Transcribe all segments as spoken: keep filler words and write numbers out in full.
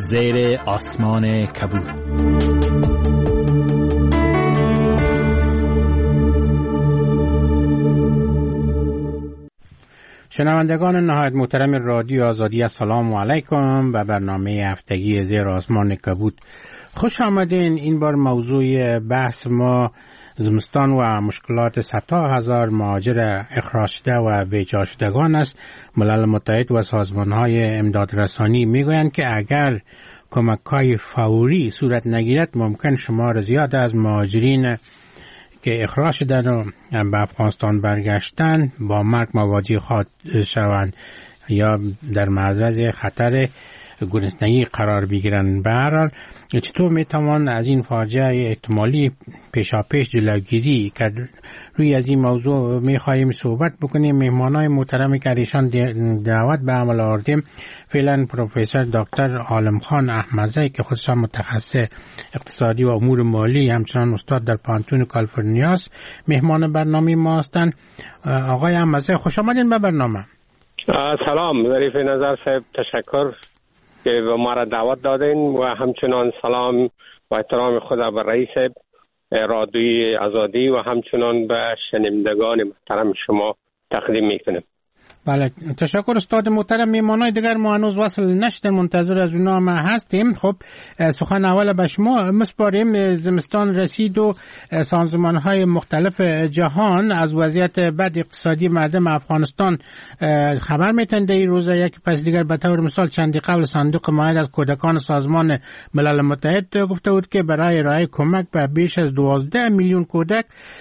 زیر آسمان کبود. شنوندگان نهایت محترم رادیو آزادی، السلام علیکم و برنامه هفتگی زیر آسمان کبود خوش آمدین. این بار موضوع بحث ما زمستان و مشکلات صدها هزار مهاجر اخراج شده و بی‌جا شدگان است. ملل متحد و سازمان‌های امدادرسانی میگویند که اگر کمک‌های فوری صورت نگیرد ممکن شمار زیاد از مهاجرین که اخراج شدن و به افغانستان برگشتن با مرگ مواجه خواهد شوند یا در معرض خطر گرسنگی قرار بگیرند. به هر حال چطور میتوان از این فاجعه احتمالی پیشاپیش جلوگیری کرد؟ روی از این موضوع میخواهیم صحبت بکنیم. مهمانای محترمی که ایشان دعوت به عمل آوردیم فعلا پروفسور دکتر عالمخان احمدزی که خودشان متخصص اقتصادی و امور مالی همچنان استاد در پانتون کالیفرنیا است مهمان برنامه ما هستند. آقای احمدزی خوش آمدین به برنامه. سلام ظریف نظر صاحب، تشکر که به ما را دعوت دادین و همچنان سلام و احترام خدا به رئیس رادیوی آزادی و همچنان به شنوندگان محترم شما تقدیم میکنم. بله تشکر استاد محترم. میمانای دیگر ما هنوز وصل نشدن، منتظر از اونا ما هستیم. خب سخن اول به شما مسپاریم. زمستان رسید و سازمان‌های مختلف جهان از وضعیت بد اقتصادی مردم افغانستان خبر میتن. در این روزا یک پس دیگر به طور مثال چندی قبل صندوق معاهد از کودکان سازمان ملل متحد گفته بود که برای ارائه کمک به بیش از دوازده میلیون کودک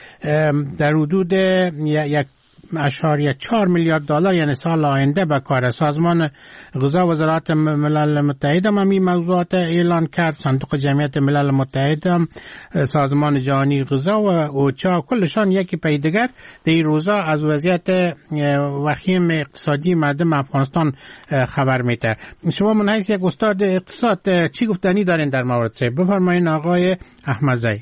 در حدود یک اشاریه چهار میلیارد دلار یعنی سال آینده به کار. سازمان غذا وزارت ملل متحد هم این موضوعات اعلان کرد. صندوق جمعیت ملل متحد هم، سازمان جهانی غذا و اوچا کلشان یکی پی دیگر در این روزا از وضعیت وخیم اقتصادی مردم افغانستان خبر میده. شما من حیث یک استاد اقتصاد چی گفتنی دارین در مورد سه؟ بفرمایید آقای احمدزی.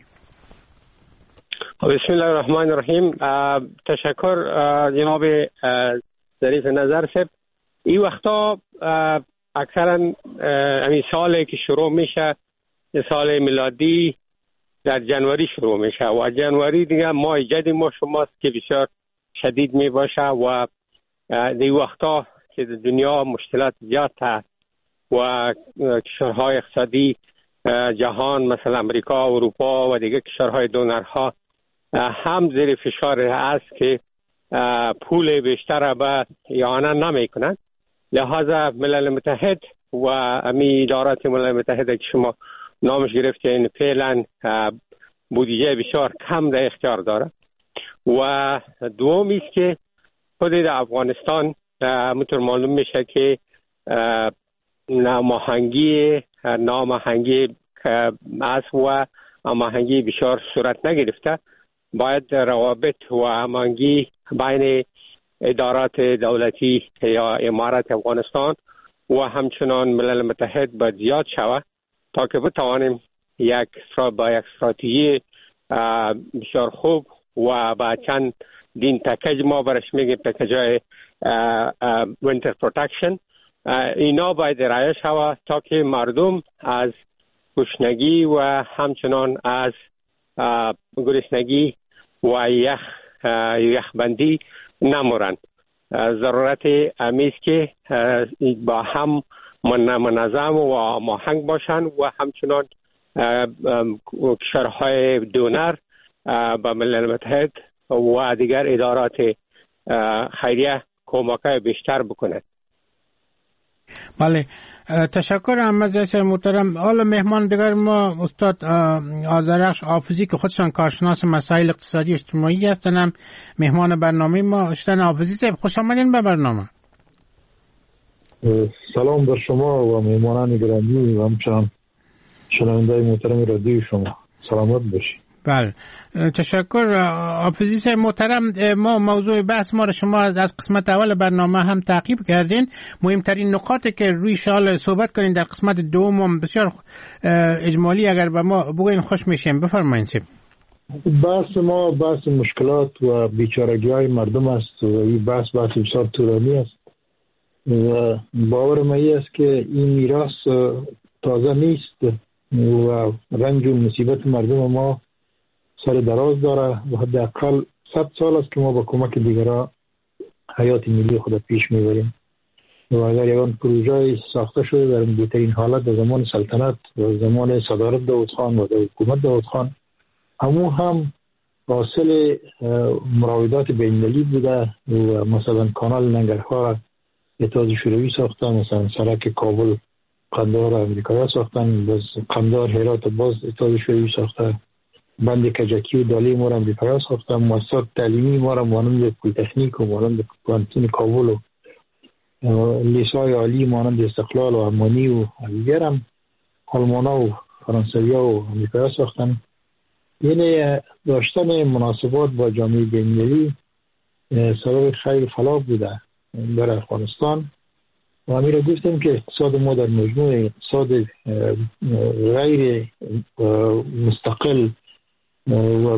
بسم الله الرحمن الرحیم. تشکر جناب ظریف نظر صاحب. این وقتا اکثرا همین سالی که شروع میشه سال میلادی در جنوری شروع میشه و جنوری دیگه ماه جدید ما شماست که بسیار شدید می باشه و این وقتا که دنیا مشکلات زیاد هست و کشورهای اقتصادی جهان مثل امریکا و اروپا و دیگه کشورهای دونرها هم زیر فشار است که پول بیشتر به اعانه نمی کنند. لحاظا ملل متحد و امی ادارات ملل متحد که شما نامش گرفتین فعلا بودجه بسیار کم در اختیار داره و دومی است که خود در افغانستان همونطور معلوم میشه که ناماهنگی ناماهنگی است و ناماهنگی بسیار صورت نگرفته. باید روابط و هماهنگی بین ادارات دولتی یا امارات افغانستان و همچنان ملل متحد باید زیاد شود تا که بتوانیم یک با یک استراتژی بسیار خوب و با چند دین پکیج ما برش میگیم پکیج‌های وینتر پروتکشن اینا باید رعایت شود تا که مردم از گشنگی و همچنان از گرسنگی و یخ یخبندی نمورند. ضرورت امیست که با هم منظم و ماهنگ باشند و همچنان کشورهای دونر با ملل متحد و دیگر ادارات خیریه کمک‌های بیشتر بکنند. بله تشکر احمدزی محترم. حالا مهمان دیگر ما استاد آذرخش حافظی که خودشان کارشناس مسائل اقتصادی اجتماعی هستند هم مهمان برنامه ما. استاد حافظی صاحب خوش آمدین به برنامه. سلام بر شما و مهمانان گرامی و همچنان شنونده‌های محترم رادیو شما. سلامت باشید. بله تشکر حافظی صاحب محترم. ما موضوع بحث ما را شما از قسمت اول برنامه هم تعقیب کردین. مهمترین نکاتی که روی شال صحبت کنین در قسمت دوم بسیار اجمالی اگر به ما بگوین خوش میشیم. بفرمایید. بحث ما بحث مشکلات و بیچارگی های مردم است و این بحث بحث بسیار طولانی است و باور من است که این میراث تازه نیست و رنج و مصیبت مردم ما سر دراز داره و حداقل صد سال است که ما با کمک دیگران حیات ملی خود پیش میبریم و اگر یکان پروژه ساخته شده در بهترین حالت در زمان سلطنت و زمان صدارت داود خان و در حکومت داود خان، همون هم حاصل مراودات بین‌المللی بوده و مثلا کانال ننگرهار اتحاد شوروی ساختن، مثلا سرک کابل قندهار امریکایی ساختن، باز قندهار هرات باز اتحاد شوروی ساختن، بند کجکی و دالی ما را امریکایی ساختن، مؤسسات تعلیمی ما را مانند پلی‌تکنیک و مانند پانتون کابل و لیسای عالی مانند استقلال و امانی و دیگر هم آلمانا و فرانسویا و امریکایی ساختن. یعنی داشتن مناسبات با جامعه بین‌المللی سبب خیر فلاح بوده در افغانستان و همین را گفتم که اقتصاد ما در مجموع اقتصاد غیر مستقل و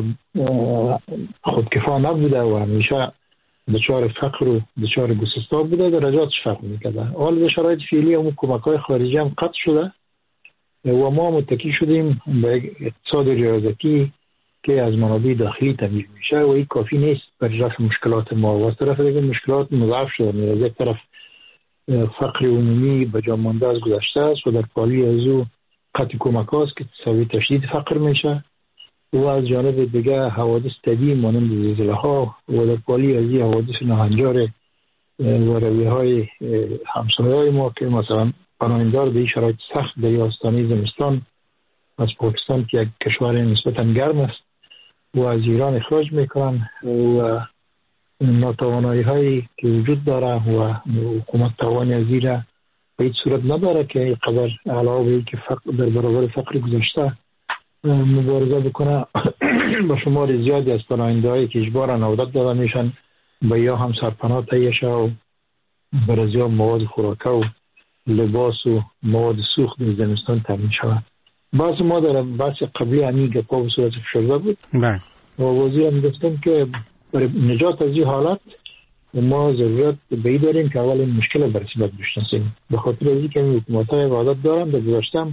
خودکفا نبوده و همیشه دچار فقر و دچار گسستا بوده، درجاتش فرق میکرده. حال به شرایط فعلی همون کمک‌های خارجی هم قطع شده و ما متکی شدیم به اقتصاد ریاضتی که از منابع داخلی تامین میشه و این کافی نیست برای رفع مشکلات ما. و از طرف دیگه مشکلات مضاعف شده. از یک طرف فقر عمومی به جا مانده از گذشته است و در پالی از او قطع کمک هاست که سبب تشدید فقر میشه و از جانب دیگه حوادث طبیعی مانند زلزله ها و در پالی از این حوادث ناهنجار و رویه های همسایه های ما که مثلا پناهندگان به این شرایط سخت در آستانه زمستان از پاکستان که یک کشور نسبتاً گرم است و از ایران اخراج میکنن و ناتوانایی هایی که وجود داره و حکومت توانی از این را به هیچ صورت نداره که اینقدر علاوه به که فقر در برابر فقر گذشته مبارزه بکنه. با شمار زیادی از پناهنده‌هایی که اجباراً عودت داده میشن به یا هم سرپناه تهیه شده و برای مواد خوراکه و لباس و مواد سوخت در زمستان تامین شود. بعض ما در بحث قبلی همی گپا به صورت فشرده بود و وزیر هم گفتم که برای نجات از این حالت ما ضرورت به این داریم که اول این مشکل برسیبت بشناسیم. به خاطر از این که حکومت های عادت دارم در گذاشتم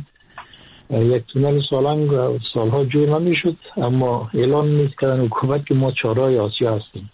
یک تونل سالنگ سالها جور نمی شد، اما اعلان نیست کردن حکومت که ما چهارراه آسیا هستیم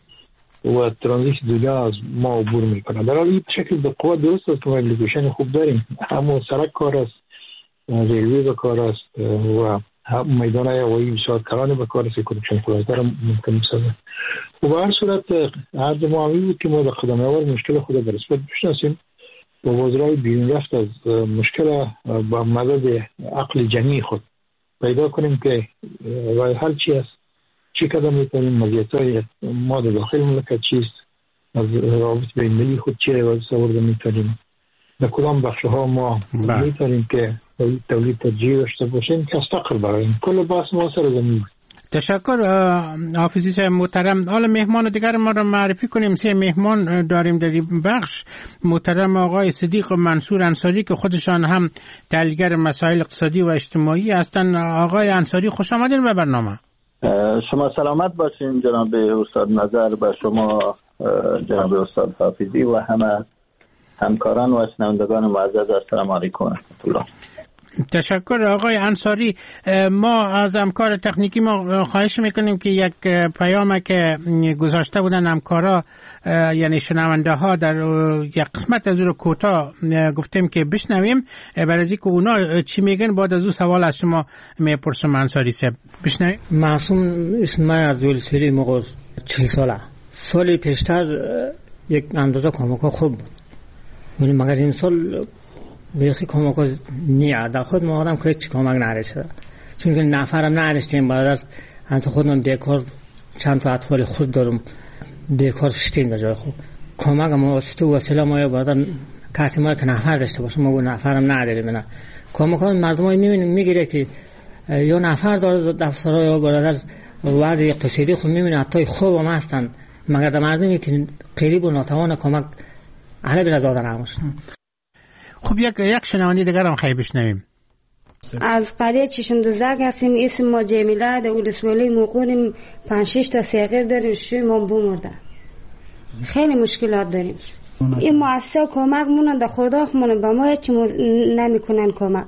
و ترانزیت دنیا از ما عبور میکنه. در حال این شکل به قوت درست است که ما اپلیکیشن خوب داریم، اما سرک کار است، ریلوی به کار است و میدان هوایی بسیار کرانه به کار است که کنکشن فرایتر ممکن بسازه. و به هر صورت عرض ما همی بود که ما در قدم اول مشکل خود در اثبات بشناسیم و وزرای بیرون رفت از مشکل با مدد عقل جمعی خود پیدا کنیم که راه حل چی است، چی قدم میتونیم، مزیت‌های ما در داخل مملکت چیست، از روابط بین‌المللی خود چی روابط آورده میتونیم، در کدام بخش‌ها ما میتونیم که تولید ترجیح داشته باشیم که از فقر برایم. کل بحث ما سر زمین بود. تشکر حافظی صاحب محترم. حالا مهمان دیگر ما را معرفی کنیم. سه مهمان داریم در این بخش. محترم آقای صدیق منصور انصاری که خودشان هم تحلیلگر مسائل اقتصادی و اجتماعی هستند. آقای انصاری خوش آمدین به برنامه. شما سلامت باشین جناب استاد نظر، به شما جناب استاد حافظی و همه همکاران و شنوندگان معزز السلام علیکم و رحمت الله. تشکر آقای انصاری. ما از همکار تکنیکی ما خواهش میکنیم که یک پیام که گذاشته بودن همکارا یعنی شنونده ها در یک قسمت از رو کوتاه گفتیم که بشنویم، برای اینکه اونا چی میگن بعد از او سوال از شما میپرسم. انصاری صاحب بشنویم. معصوم اسم من از ولسری موقع چهل ساله سالی پیشتر یک اندازه کمک خوب بود، ولی مگر این سال بیخی کمک نیه در خود ما آدم که چی کمک نرسه، چون که نفرم نرسیم بعد از انت خودم بیکار چند تا اطفال خود دارم بیکار شتیم در جای خوب کمک ما واسطه وسیله ما بعد کسی ما که نفر داشته باشه ما نفرم نداریم. نه کمک ها مردم های میبینیم میگیره که یا نفر داره دفترها یا برادر وضع اقتصادی خود میبینه حتی خوب هم هستن، مگر در مردمی که قریب و ناتوان کمک اهل بلا دادن هموشن. خب یک یک شنونده دیگر هم خواهی بشنویم. از قریه چشم دوزک هستیم. اسم ما جمیله در ولسوالی موقعیم پنج شش تا سیغیر داریم. شوی ما بمرده. خیلی مشکلات داریم. این مؤسسه کمک مونن در خدا خمونه با ما هیچ نمیکنن کمک.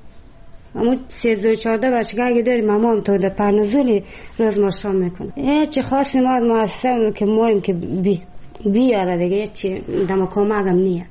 اما سیزده و چهارده بچگاه اگه داریم اما هم تا در پرنزولی روز ما شام میکنه. هیچی خاصی ما از مؤسسه که مایم که بی بیاره دیگه هیچی دم کمک هم نیه.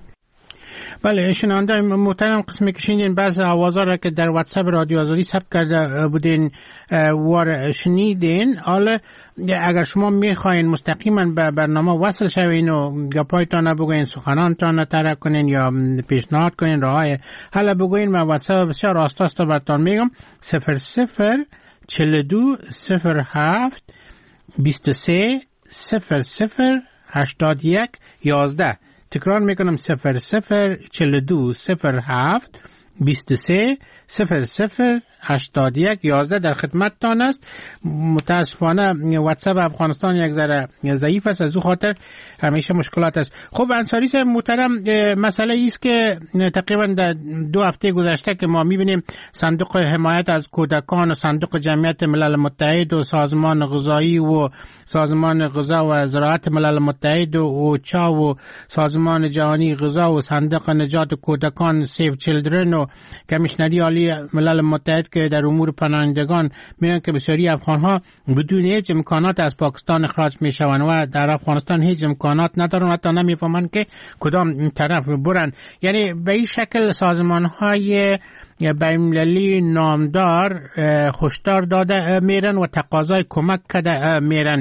بله شنونده محترم قسمی که شنیدین بعض آوازها را که در واتساپ رادیو آزادی ثبت کرده بودین وار شنیدین. حالا اگر شما میخواین مستقیما به برنامه وصل شوین و گپایتان بگوین، سخنانتان طرح کنین یا پیشنهاد کنین، راهای حالا بگوین، من واتساپ بسیار آستاست براتون میگم صفر صفر چهل و دو صفر هفت بیست و سه صفر صفر هشتاد یک یازده. تکرار میکنم صفر صفر چهل و دو صفر هفت بیست و سه صفر صفر هشتاد یک یازده در خدمتتان است. متاسفانه واتساپ افغانستان یک ذره ضعیف است، از او خاطر همیشه مشکلات است. خب انصاری صاحب محترم، مسئله ایست که تقریبا در دو هفته گذشته که ما میبینیم صندوق حمایت از کودکان و صندوق جمعیت ملل متحد و سازمان غذایی و سازمان غذا و زراعت ملل متحد و اوچا و سازمان جهانی غذا و صندوق نجات کودکان سیو چیلدرن و کمیشنری عالی ملل متحد که در امور پناهندگان میگن که بسیاری افغان‌ها بدون هیچ امکانات از پاکستان اخراج میشوند و در افغانستان هیچ امکانات ندارن، حتی نمیفهمن که کدام طرف برن. یعنی به این شکل سازمان‌های بین‌المللی نامدار هشدار داده میرن و تقاضای کمک کرده میرن.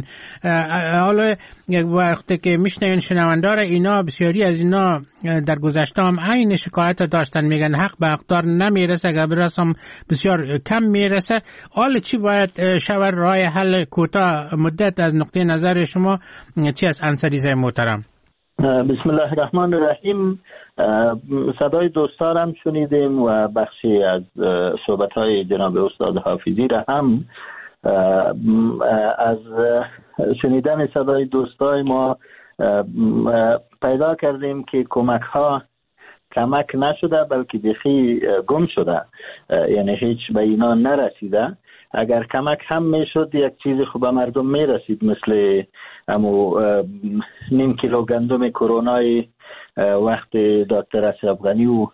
حالا یک وقتی که میشنین شنوندار اینا، بسیاری از اینا در گذشته هم عین شکایت داشتن، میگن حق به حقدار نمیرسه، اگر برسم بسیار کم میرسه. حالا چی باید شود؟ راه حل کوتاه مدت از نقطه نظر شما چی است انصاری صاحب محترم؟ بسم الله الرحمن الرحیم. صدای دوستارم شنیدیم و بخشی از صحبت‌های جناب استاد حافظی را هم از شنیدن صدای دوستای ما پیدا کردیم که کمک‌ها کمک نشده بلکه بیخی گم شده، یعنی هیچ به اینا نرسیده. اگر کمک هم میشد یک چیز خوب مردم میرسید، مثل امو نیم کیلو گندم کرونای وقت دکتر اشرف غنی و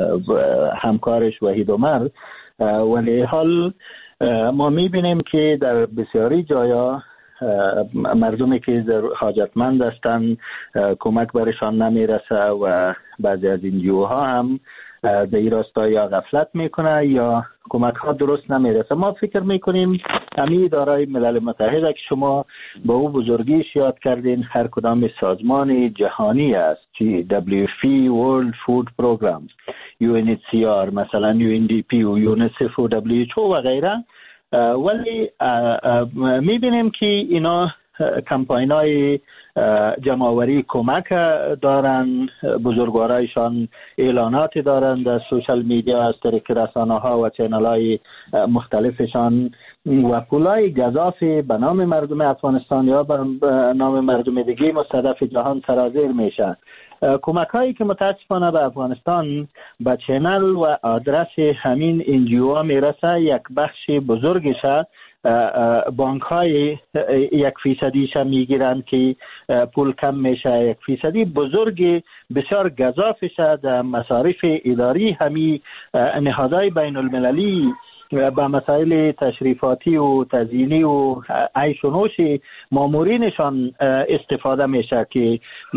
همکارش وحید عمر. ولی حال ما میبینیم که در بسیاری جایا مردمی که حاجتمند هستند کمک برشان نمیرسه و بعضی از این جوها هم در این راستا یا غفلت میکنه یا کمک ها درست نمیرسه. ما فکر میکنیم همین اداره ملل متحد که شما با او بزرگیش یاد کردین، هر کدام سازمان جهانی است، چی دبلیو اف پی World Food Programs، یو ان اچ سی آر مثلا، یو ان دی پی و یونیسف و دبلیو اچ او و غیره. ولی میبینیم که اینا کمپاین های جمع‌آوری کمک دارن، بزرگوارایشان اعلانات دارن در سوشال میدیا از طریق رسانه ها و چینل های مختلفشان و پولای گزاف به نام مردم افغانستان یا به نام مردم دیگه مستضعف جهان سرازیر میشه. کمک هایی که متاسفانه به افغانستان به چینل و آدرس همین انجیو ها میرسه، یک بخش بزرگشه بانک های یک فیصدیش میگیرن که پول کم میشه، یک فیصدی بزرگ بسیار گزافشه در مصارف اداری همی نهادهای بین المللی با مسائل تشریفاتی و تزیینی و عیش و نوش مامورینشان استفاده میشه که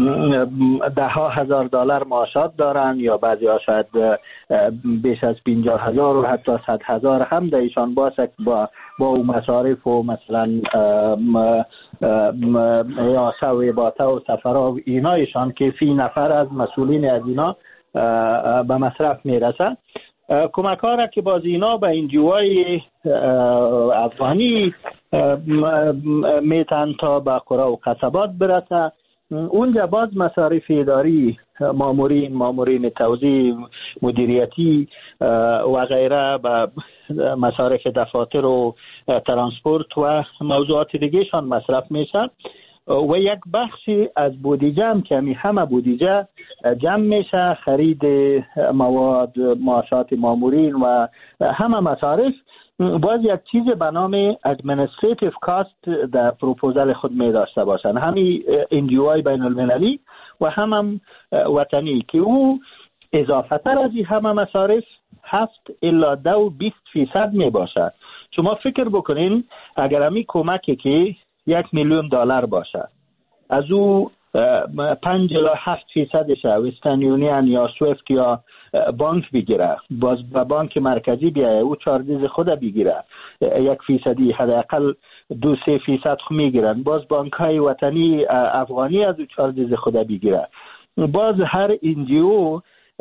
ده ها هزار دلار معاشات دارن یا بعضی ها شاید بیش از پنجاه هزار و حتی صد هزار هم دایشان باسه با با مصارف و مثلا یاسه و عباته و سفرها و اینایشان که فی نفر از مسئولین از اینا به مصرف میرسه. کمک ها را که باز اینا به این جوای افغانی میتن تا به قرى و قصبات برسه، اونجا باز مصارف اداری، مامورین مامورین توزیع، مدیریتی و غیره به مصارف دفاتر و ترانسپورت و موضوعات دیگه شان مصرف میشه و یک بخشی از بودجه هم که همه بودجه جمع میشه خرید مواد، معاشات مامورین و همه مصارف. باز یک چیز به نام administrative cost در پروپوزال خود می داشته باشن. همین انجیوهای بین المللی و هم هم وطنی که او اضافه تر از این همه مصارف هفت الا دو بیست فیصد می باشد. شما فکر بکنین اگر همی کمکی که یک میلیون دلار باشد، از او پنج الا هفت فیصدش وسترن یونین یا سویفت یا بانک بگیره، باز به بانک مرکزی بیایه او چارجز خود بگیره یک فیصدی، حداقل دو سه فیصد خو میگیرن، باز بانک های وطنی افغانی از او چارجز خود بگیره، باز هر انجیو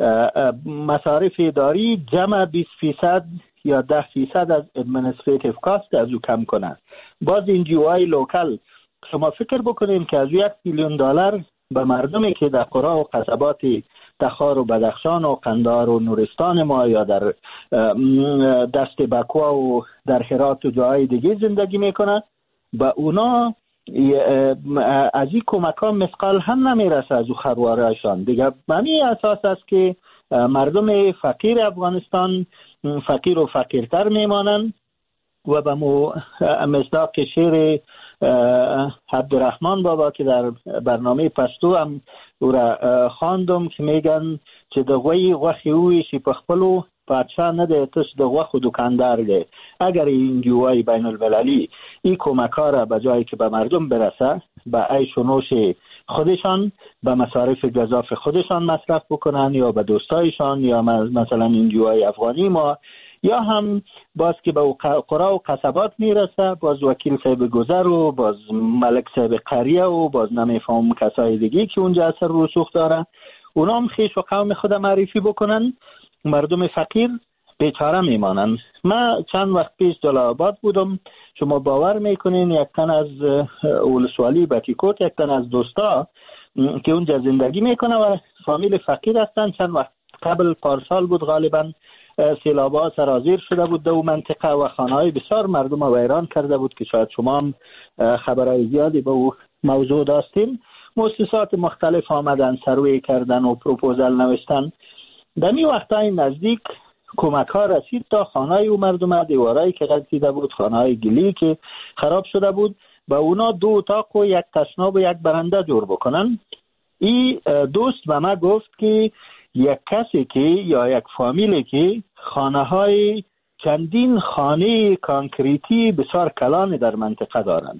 مصارف اداری جمع بیست فیصد یا ده فیصد از ادمنستریتیو کاست از او کم کنند. باز انجیو های لوکال شما فکر بکنین که از یک میلیون دلار به مردمی که در قرا و قصبات تخار و بدخشان و قندار و نورستان ما یا در دشت بکوا و در هرات و جاهای دیگه زندگی میکنن، به اونا از این کمک ها مثقال هم نمیرسه از او خروارهشان دیگه. به همین اساس است که مردم فقیر افغانستان فقیر و فقیرتر میمانند و به مصداق شعر عبدالرحمن بابا که در برنامه پشتو هم او را خواندم که میگن چې د غوی غوښې وویشي په خپلو پادشاه نه دی تش د غوښو دکاندار دی. اگر این جوای بین المللی این کمک ها را به جایی که به مردم برسه به عیش و نوش خودشان به مصارف گزاف خودشان مصرف بکنن یا به دوستایشان یا مثلا این جوای افغانی ما، یا هم باز که به قرا و قصبات میرسه باز وکیل صاحب گذر و باز ملک صاحب قریه و باز نمیفهم کسای دیگه که اونجا اثر رسوخ داره، اونا هم خیش و قوم خود معرفی بکنن، مردم فقیر بیچاره میمانن. من چند وقت پیش جلال آباد بودم، شما باور میکنین یک تن از ولسوالی بتیکوت، یک تن از دوستا که اونجا زندگی میکنه و فامیل فقیر هستن، چند وقت قبل پارسال بود غالبا سیلابا سرازیر شده بود در منطقه و خانه‌های بسیار مردم ویران کرده بود که شاید شما هم خبرهای زیادی به او موضوع داشتین. مؤسسات مختلف آمدن سروی کردن و پروپوزل نوشتن. در می وقتای نزدیک کمک ها رسید تا خانه‌های او مردم، دیوارایی که غلطیده بود، خانه‌های گلی که خراب شده بود، با اونا دو اتاق و یک تشناب و یک برنده جور بکنن. این دوست به ما گفت که یک کسی که یا یک فامیلی که خانه های چندین خانه کانکریتی بسیار کلان در منطقه دارند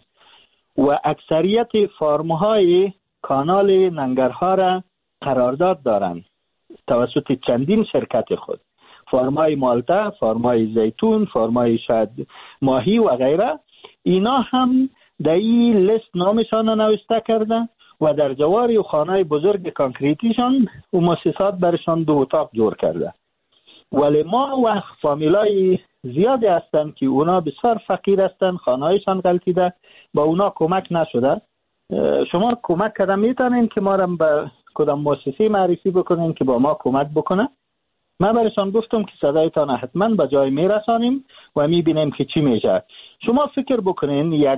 و اکثریت فارم های کانال ننگرها را قرارداد دارند توسط چندین شرکت خود، فارم های مالتا، فارم های زیتون، فارم های شاید ماهی و غیره، اینا هم در این لیست نامشان نوشته کرده و در جواری و خانه بزرگ کانکریتیشان و مؤسسات برشان دو اتاق جور کرده. ولی ما و فامیلای زیادی هستن که اونا بسیار فقیر هستن، خانهایشان غلطیده، با اونا کمک نشده. شما کمک کردن میتونین که ما را به کدام مؤسسه معرفی بکنین که با ما کمک بکنه؟ من برشان گفتم که صدایتان حتما به جای میرسانیم و میبینیم که چی میشه. شما فکر بکنین یک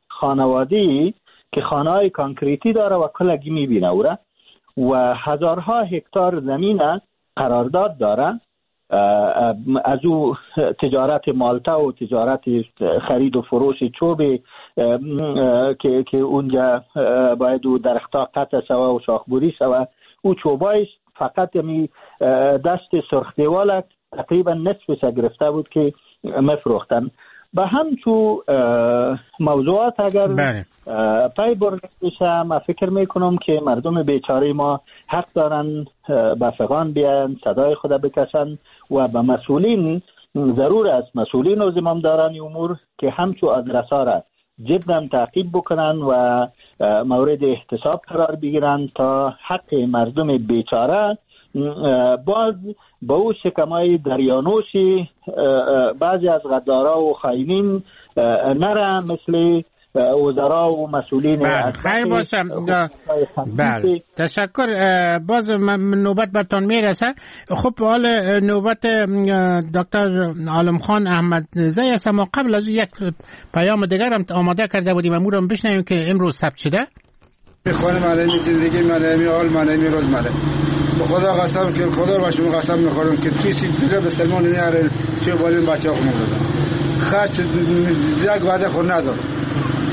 خانوادی که خانه‌های کانکریتی داره و کلگی میبینه او را و هزارها هکتار زمین قرارداد داره، از او تجارت مالتا و تجارت خرید و فروش چوب که که اونجا باید او درختها قطع سوا و شاخبوری سوا، او چوبایش فقط می دست سرخ دیوال تقریبا نصفش گرفته بود که مفروختن. به همچو موضوعات اگر پای برده بشه، من فکر میکنم که مردم بیچاره ما حق دارن به فغان بیان، صدای خود بکشن و به مسئولین ضرور است، مسئولین و زمامداران امور که همچو آدرسا را جدا تعقیب بکنن و مورد احتساب قرار بگیرن تا حق مردم بیچاره باز با او شکمای دریانوشی بعضی از غدارا و خائنین نره مثل وزرا و مسئولین. خیر باشم. بله تشکر. باز نوبت برتان میرسه. خب حال نوبت دکتر عالم خان احمد زی است، اما قبل از یک پیام دیگر هم آماده کرده بودیم امورم بشنویم که امروز ثبت شده. بخوانم علیه زندگی من، علیه حال من، علیه روز من. به خدا قسم که خدا رو شما قسم میخورم که چیزی دیگه به سلمان نیاره چه بالین بچه ها خونم دادم خرچ یک وعده خود ندارم.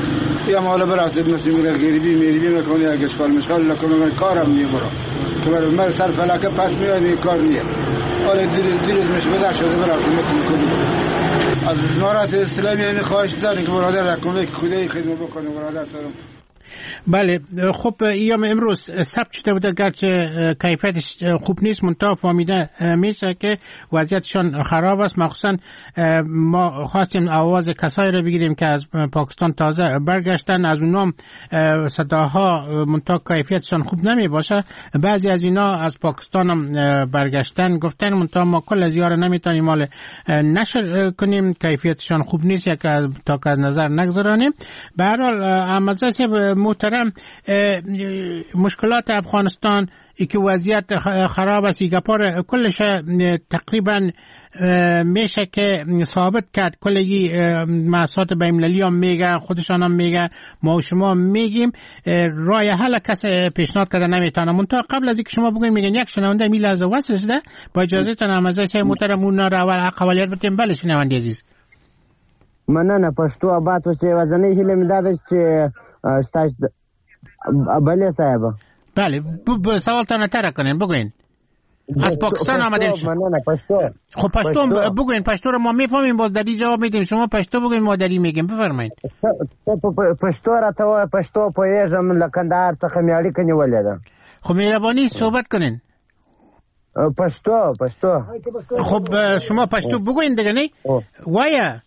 یا مالا برافت مثل میگه غریبی میریبی میکنه یا اشغال مشغال لکنه کارم میبره که برای من سر فلکه پس میاد کار نیه حالا دیر دیروز مش بده شده برافت مثل میکنه از امارات اسلامی یعنی خواهش داریم که برادر کمک خدای خدمت بکنه برادر دارم. بله خب ایام امروز ثبت شده بوده گرچه کیفیتش خوب نیست منتها فهمیده میشه که وضعیتشان خراب است. مخصوصا ما خواستیم آواز کسایی رو بگیریم که از پاکستان تازه برگشتن، از اونام صداها منتها کیفیتشان خوب نمی باشه. بعضی از اینا از پاکستان هم برگشتن گفتن منتها ما کل از یار نمیتونیم مال نشر کنیم، کیفیتشان خوب نیست یک تا که نظر نگذارانیم. به هر حال امازه محترم مشکلات افغانستان ای که وضعیت خراب است ایگپار کلش تقریبا میشه که ثابت کرد. کلگی مؤسسات بین‌المللی هم میگه، خودشان هم میگه، ما و شما میگیم راه حل کسی پیشنهاد کرده نمیتونه. منتها قبل از اینکه شما بگین میگن یک شنونده می لحظه وصل شده با اجازه تان امازه محترم اون را اول قوالیت بتیم. بله شنونده عزیز مننه. پښتو آباد چې وزنی هیله می داده چې استاد بله صاحب بله ب سوالتان تر کنین بگوین. از پاکستان آمدین مننه. پښتو خب پښتو بگوین، پښتو رو ما میفهمیم، باز دری جواب میدیم، شما پښتو بگوین ما دری میگیم. بفرمایید. پښتو راته وای، پښتو پوهیږم له کندهار څخه مې اړیکه نیولې ده. خب مهرباني صحبت کنین. پښتو پښتو خب شما پښتو بگوین دیگه نه وایه.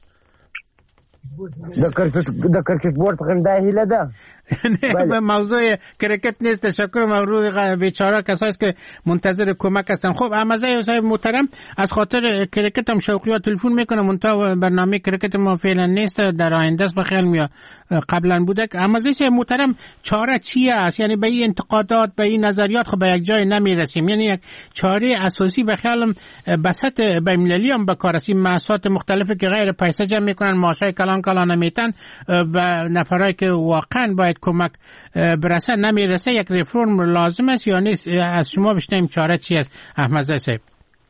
د کرکټ د کرکټ بورډ څخه دا هیله ده. نه موضوع کرکت نیست. تشکر ممنون. بیچاره کسایی است که منتظر کمک هستن. خب امازه صاحب محترم از خاطر کرکت هم شوقی ها تلفن میکنه منتها برنامه کرکت ما فعلا نیست، در آینده است بخیال میاد قبلا بوده. امازه صاحب محترم چاره چیه است؟ یعنی به این انتقادات به این نظریات خب به یک جای نمیرسیم. یعنی یک چاره اساسی بخیالم بسط بین‌المللی هم به کار است. مؤسسات مختلفی که غیر پیسه جمع میکنن ماشای کلان کلان نمیتن و نفرایی که واقعا باید کمک برسه نمیرسه. یک ریفرم لازم است یا نیست؟ از شما بشنویم چاره چی است احمد صاحب.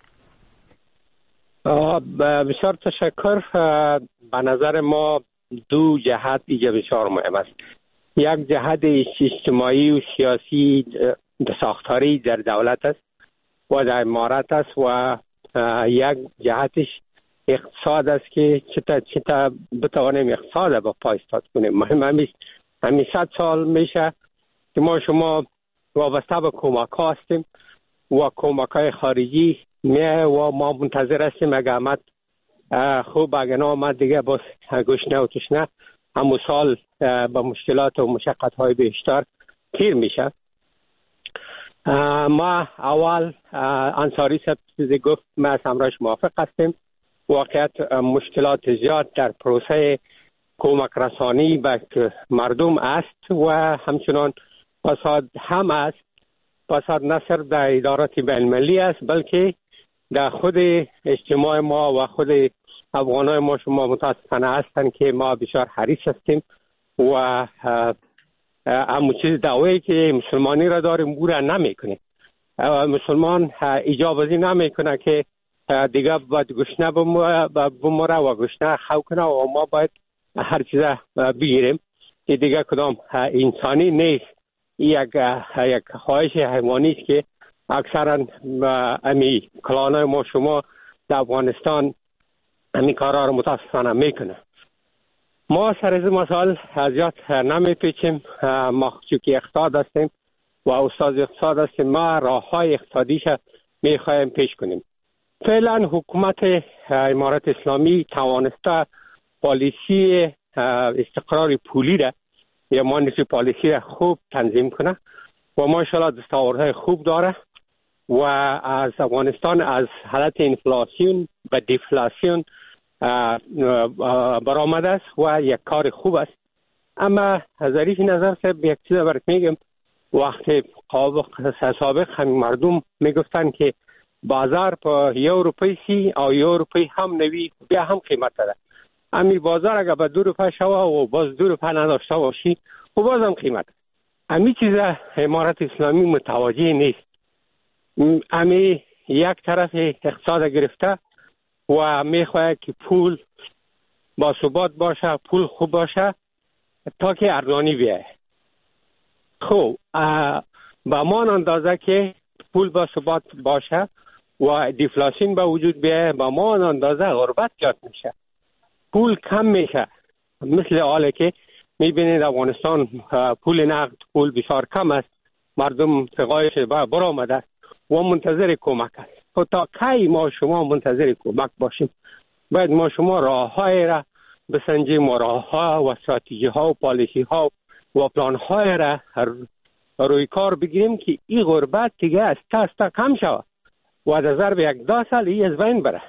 بسیار تشکر. به نظر ما دو جهت دیگه بسیار مهم است. یک جهت اجتماعی و سیاسی ساختاری در دولت است و در امارات است و یک جهتش اقتصاد است که چطور چطور بتوانیم اقتصاد با پا ایستاد کنیم. مهم همیست همین صد سال میشه که ما شما وابسته به کمک ها هستیم و کمک های خارجی میه و ما منتظر هستیم اگه آمد خوب، اگه نه آمد دیگه باز گشنه و تشنه همون سال با مشکلات و مشقت های بیشتر پیر میشه. ما اول انصاری صاحب چیزی گفت، ما از همراهش موافق هستیم. واقعیت مشکلات زیاد در پروسه کمک رسانی به مردم است و همچنان فساد هم است. فساد نه صرف در ادارات بین‌المللی است بلکه در خود اجتماع ما و خود افغانای ما شما متاسفانه هستند که ما بسیار حریص هستیم و همون چیز دعوایی که مسلمانی را داریم بوره نمی کنیم. مسلمان اجازه نمی کنه که دیگه باید گشنه بموره و گشنه خو کنه و ما باید هر چیز بگیریم که دیگه کدام انسانی نیست. یک یک خواهش حیوانی است که اکثرا امی کلانای ما شما در افغانستان امی کارا رو متاسفانه میکنه. ما سر از مسائل زیاد نمیپیچیم. ما چونکه اقتصاد هستیم و استاد اقتصاد هستیم، ما راه های اقتصادیش میخوایم پیش کنیم. فعلا حکومت امارات اسلامی توانسته پالیسی استقرار پولی را یا مانیتری پالیسی را خوب تنظیم کنه و ماشاءالله دستاوردهای خوب داره و از افغانستان از حالت انفلاسیون و دیفلاسیون برآمده است و یک کار خوب است. اما از ظریف نظر صاحب یک چیز برات میگم. وقتی سابق همین مردم میگفتن که بازار په یو روپۍ سی او یو روپۍ هم نوي بیا هم قیمت ده. امی بازار اگه به دو روپۍ شوه و باز دو روپۍ نداشته باشی و باز هم قیمت. امی چیز امارات اسلامی متوجه نیست. امی یک طرف اقتصاد گرفته و میخواه که پول با ثبات باشه، پول خوب باشه تا که ارزانی بیایه. خب با ما اندازه که پول با ثبات باشه و دیفلاسیون به وجود بیایه، با ما اندازه غربت زیاد میشه، پول کم میشه. مثل حالی که میبینید افغانستان پول نقد پول بسیار کم است، مردم تقایش برآمده و منتظر کمک است. خب تا کی ما شما منتظر کمک باشیم؟ باید ما شما راه های را بسنجیم و راه ها و استراتژی ها و پالیسی ها و پلان های را روی کار بگیریم که این غربت دیگه از تا کم شود و در ضرب یک دو سال این از بین بره.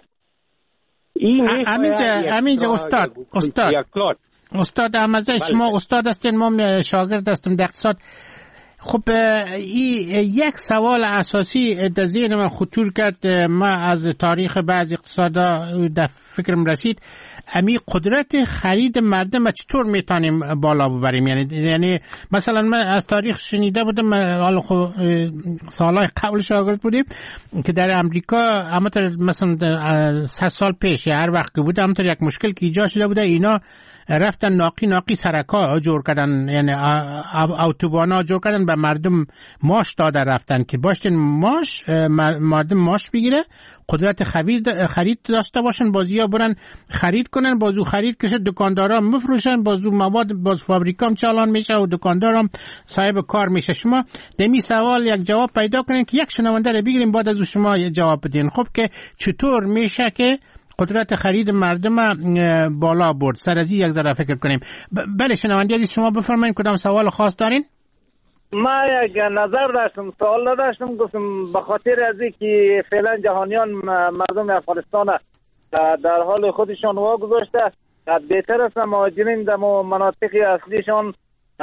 همینجا استاد استاد استاد احمدزی شما استاد هستین، ما شاگرد هستم در اقتصاد. خب این یک سوال اساسی در ذهن من خطور کرد، ما از تاریخ بعض اقتصادا در فکرم رسید، امی قدرت خرید مردم چطور میتونیم بالا ببریم؟ یعنی یعنی مثلا من از تاریخ شنیده بودم، حالا خب سالهای قبل شاگرد بودیم که در امریکا همونطور مثلا صد سال پیش هر وقت که بود همونطور یک مشکل که ایجاد شده بوده، اینا رفتن ناقی ناقی سرکا جور کردن، یعنی اتوبانا جور کردن، به مردم ماش داده رفتن که باشتن ماش مردم ماش بگیره، قدرت خرید خرید داشته باشن، بازیا برن خرید کنن، بازو خرید کشه، دکاندارا مفروشن، بازو مواد باز فابریکام چالان میشه و دکاندارام صاحب کار میشه. شما دمی سوال یک جواب پیدا کنین که یک شنونده رو بگیریم بعد از شما جواب بدین. خب که چطور میشه که قدرت خرید مردم بالا برد؟ سر از یک ذره فکر کنیم. بله شنونده عزیز شما بفرمایید کدام سوال خاص دارین؟ ما یک نظر داشتم، سوال نداشتم، گفتم به خاطر از اینکه فعلا جهانیان مردم افغانستان در حال خودشان واگذاشته، بهتر است مهاجرین در مناطق اصلیشان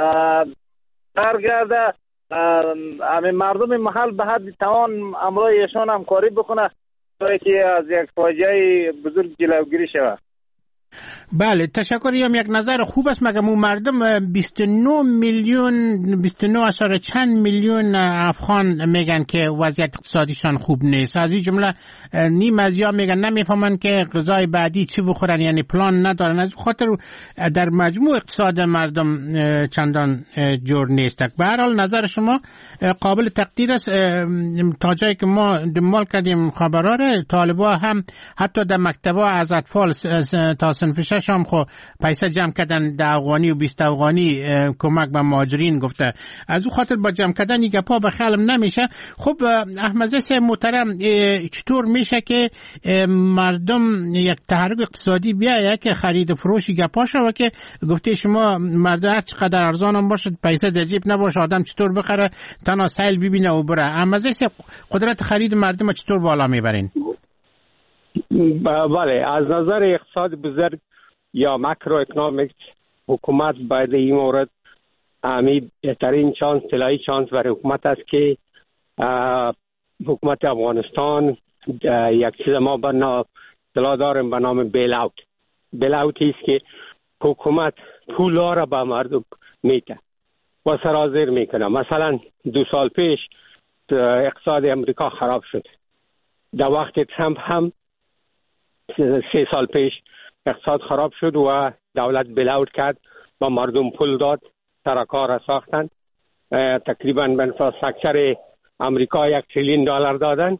برگرده، همین مردم محل به حد توان امرای ایشان همکاری بکنه تا که از یک فاجعه بزرگ جلوگیری شود. بله تشکر. هم یک نظر خوب است، مگه مو مردم بیست و نه میلیون بیست و نه اشاره چند میلیون افغان میگن که وضعیت اقتصادیشان خوب نیست. از این جمله نیم از یا میگن نمیفهمن که غذای بعدی چی بخورن، یعنی پلان ندارن. از خاطر در مجموع اقتصاد مردم چندان جور نیست. به هر حال نظر شما قابل تقدیر است. تا جایی که ما دنبال کردیم خبراره، طالبا هم حتی در مکتبا از اطفال تا صنف شش هم خو پیسه جمع کردن ده افغانی و بیست افغانی کمک به مهاجرین گفته. از او خاطر با جمع کردن این گپا به خیالم نمیشه. خب احمدزی صاحب محترم، چطور میشه که مردم یک تحرک اقتصادی بیایه که خرید و فروشی گپا شوه که گفته شما مردم هر چقدر ارزان هم باشد پیسه در جیب نباشه، آدم چطور بخره تنها سیل ببینه و بره؟ احمدزی صاحب قدرت خرید مردم چطور بالا میبرین؟ بله، از نظر اقتصاد بزرگ یا ماکرو اکونومیکس حکومت باید این مورد امی بهترین چانس طلایی چانس برای حکومت است که حکومت افغانستان یک چیز ما بنا اطلاع داریم به نام بیل اوت. بیل اوتی است که حکومت پولا را به مردم میده و سرازیر میکنه. مثلا دو سال پیش اقتصاد امریکا خراب شد، در وقت ترامپ هم سه سال پیش اقتصاد خراب شد و دولت بلاوت کرد و مردم پول داد، سرکار را ساختن، تقریبا به انفراستراکچر امریکا یک تریلیون دلار دادن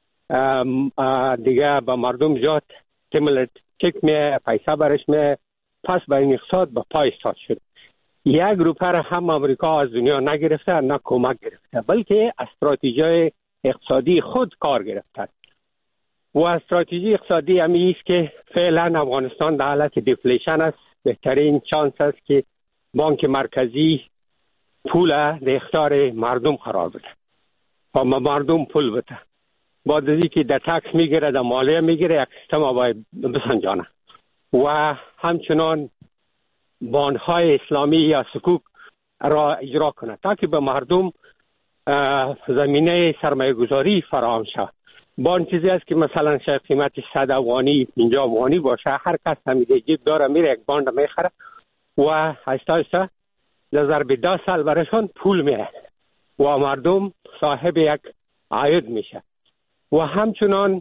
دیگه به مردم جات تیملت چک می پیسه برش می، پس به این اقتصاد به پای استاد شد. یک روپه را هم امریکا از دنیا نگرفته، نه کمک گرفته، بلکه استراتژی اقتصادی خود کار گرفته و استراتژی اقتصادی همی است که فعلا افغانستان در حالت دیفلیشن است. بهترین چانس است که بانک مرکزی پول در اختیار مردم قرار بده و مردم پول بده. بعد از اینکه در تکس میگیره، در مالیه میگیره، یک سیستم باید بسنجانه و همچنان بانک‌های اسلامی یا صکوک را اجرا کنه تا که به مردم زمینه سرمایه گذاری فراهم شود. با این چیزی است که مثلا شاید قیمت صد افغانی پنجاه افغانی باشه، هر کس همیده جیب داره میره یک باند میخره و آهسته آهسته در ضرب ده سال برایشان پول میاد و مردم صاحب یک عاید میشه. و همچنان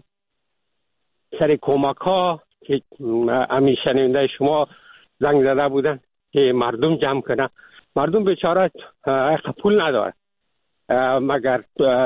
سر کمک ها که همیشه شنونده شما زنگ زده بودن، که مردم جمع کنه. مردم بیچاره پول نداره، مگر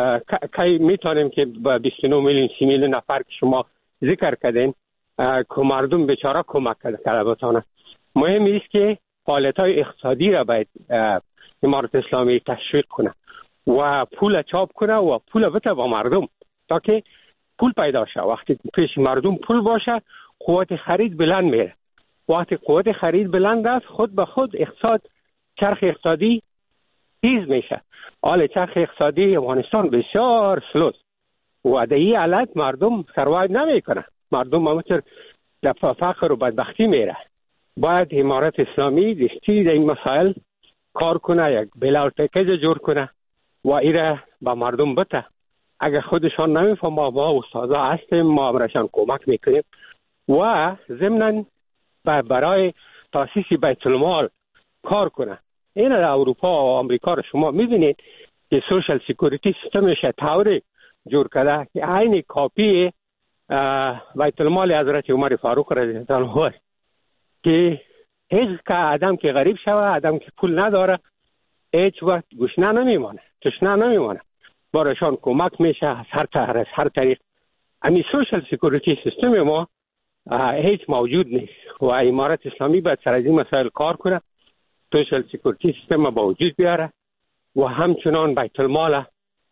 کی میتونیم که با بیست و نه میلیون سی میلیون نفر که شما ذکر کردین که مردم بیچاره کمک کرده بتانه. مهم است که فعالیت‌های اقتصادی را باید امارت اسلامی تشویق کنه و پول چاپ کنه و پول بده با مردم تا که پول پیدا شه. وقتی پیش مردم پول باشه قوت خرید بلند میره. وقتی قوت خرید بلند است خود به خود اقتصاد چرخ اقتصادی تیز میشه. حال چرخ اقتصادی افغانستان بسیار سلوست و در این حالت مردم سروایو نمیکنه. مردم همونطور در فقر و بدبختی میره. باید امارت اسلامی دستی در این مسائل کار کنه، یک بلاول پکیج جور کنه و ایره با مردم بده. اگر خودشان نمیفهمه ما استادا هستیم، ما برایشان کمک میکنیم و ضمناً برای تاسیس بیت المال کار کنه. این در اروپا و آمریکا رو شما میبینید که سوشال سکیوریتی سیستمش طوری جور کرده که عین کاپی بیت المال حضرت عمر فاروق رضی الله عنه که هیچ که آدم که غریب شوه، آدم که پول نداره هیچ وقت گشنه نمیمانه، تشنه نمیمانه، برایشان کمک میشه از هر طرف از هر طریق. امی سوشال سکیوریتی سیستم ما هیچ موجود نیست و امارت اسلامی باید سر از این مسائل کار کنه، سوشال سکیوریتی سیستم با وجود بیاره و همچنان بیت المال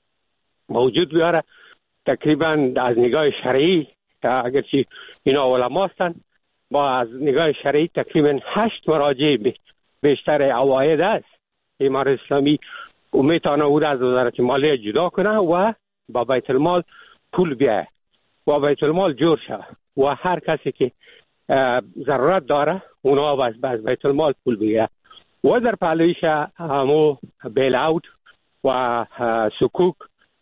موجود بیاره. تقریبا از نگاه شرعی اگرچه اینا علما هستن با از نگاه شرعی تقریبا هشت مراجع بیشتر عواید است. امارت اسلامی میتونه او از وزارت مالیه جدا کنه و با بیت المال پول بیاره و بیت المال جور شود و هر کسی که ضرورت داره اونا از بیت المال پول بگیره و در پهلویش همو بیل اوت و سکوک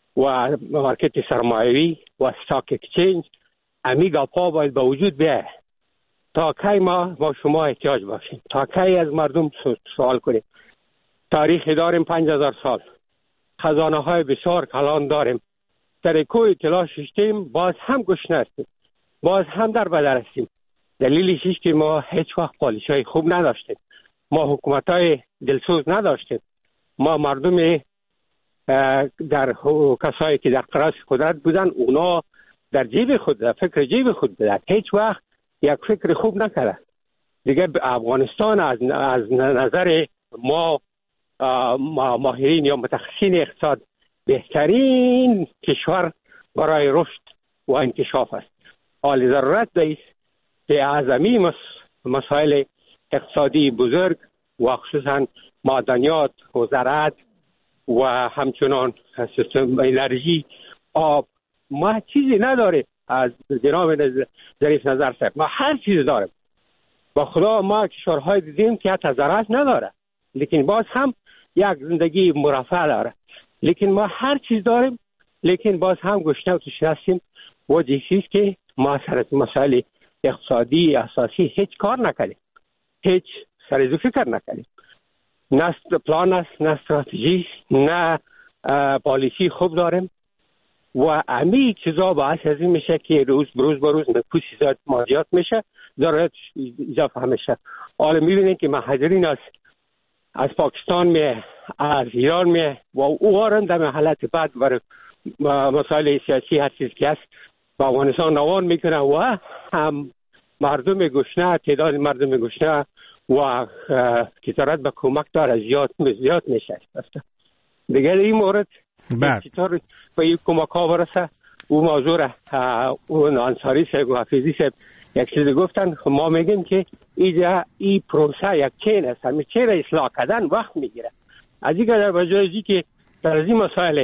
و مارکت سرمایوی و استاک اکچنج امی گاپا باید با وجود بیاره. تا کی ما با شما احتیاج باشیم؟ تا کی از مردم سوال کنیم؟ تاریخی داریم پنج هزار سال، خزانه های بسیار کلان داریم، در کوی اطلاع ششتیم باز هم گشنه هستیم، باز هم در بدر هستیم. دلیلش است که ما هیچ وقت پالیسی های خوب نداشتیم، ما حکومت های دلسوز نداشتیم، ما مردم در کسایی که در قراس قدرت بودن اونا در جیب خود در فکر جیب خود بودن، هیچ وقت یک فکر خوب نکرده. دیگه افغانستان از از نظر ما ماهرین یا متخصصین اقتصاد بهترین کشور برای رشد و انکشاف است. حال ضرورت است که اعظمی مسائل اقتصادی بزرگ و خصوصا معدنیات و زراعت و همچنان سیستم انرژی، آب، ما چیزی نداره. از جناب ظریف نظر صاحب ما هر چیز داریم. با خدا ما کشورهای دیدیم که حتی زراعت نداره لیکن باز هم یک زندگی مرفه داره. لیکن ما هر چیز داریم لیکن باز هم گشنه و تشنه هستیم و دیگه که ما سر مسائل اقتصادی اساسی هیچ کار نکردیم، هیچ سرزو فکر نکردیم. نه پلان است، نه استراتژی، نه پالیسی خوب داریم و امی چیزا باعث از این میشه که روز بروز بروز نفوس زیاد مالیات میشه، ضرورت اضافه میشه. حالا میبینید که مهاجرین از از پاکستان می از ایران می و او آرن در حالت بعد برای مسائل سیاسی هر چیز که هست با افغانستان روان میکنه و هم مردم گشنه، تعداد مردم گشنه و که ضرورت به کمک داره زیاد زیاد میشه. دیگه این مورد چطور به این کمک ها برسه او موضوع را اون انصاری صاحب و حفیظی صاحب یک چیزی گفتن. ما میگیم که اینجا این پروسه یک چین است، همین چین را اصلاح کردن وقت میگیره. از این در بجای که در این مسائل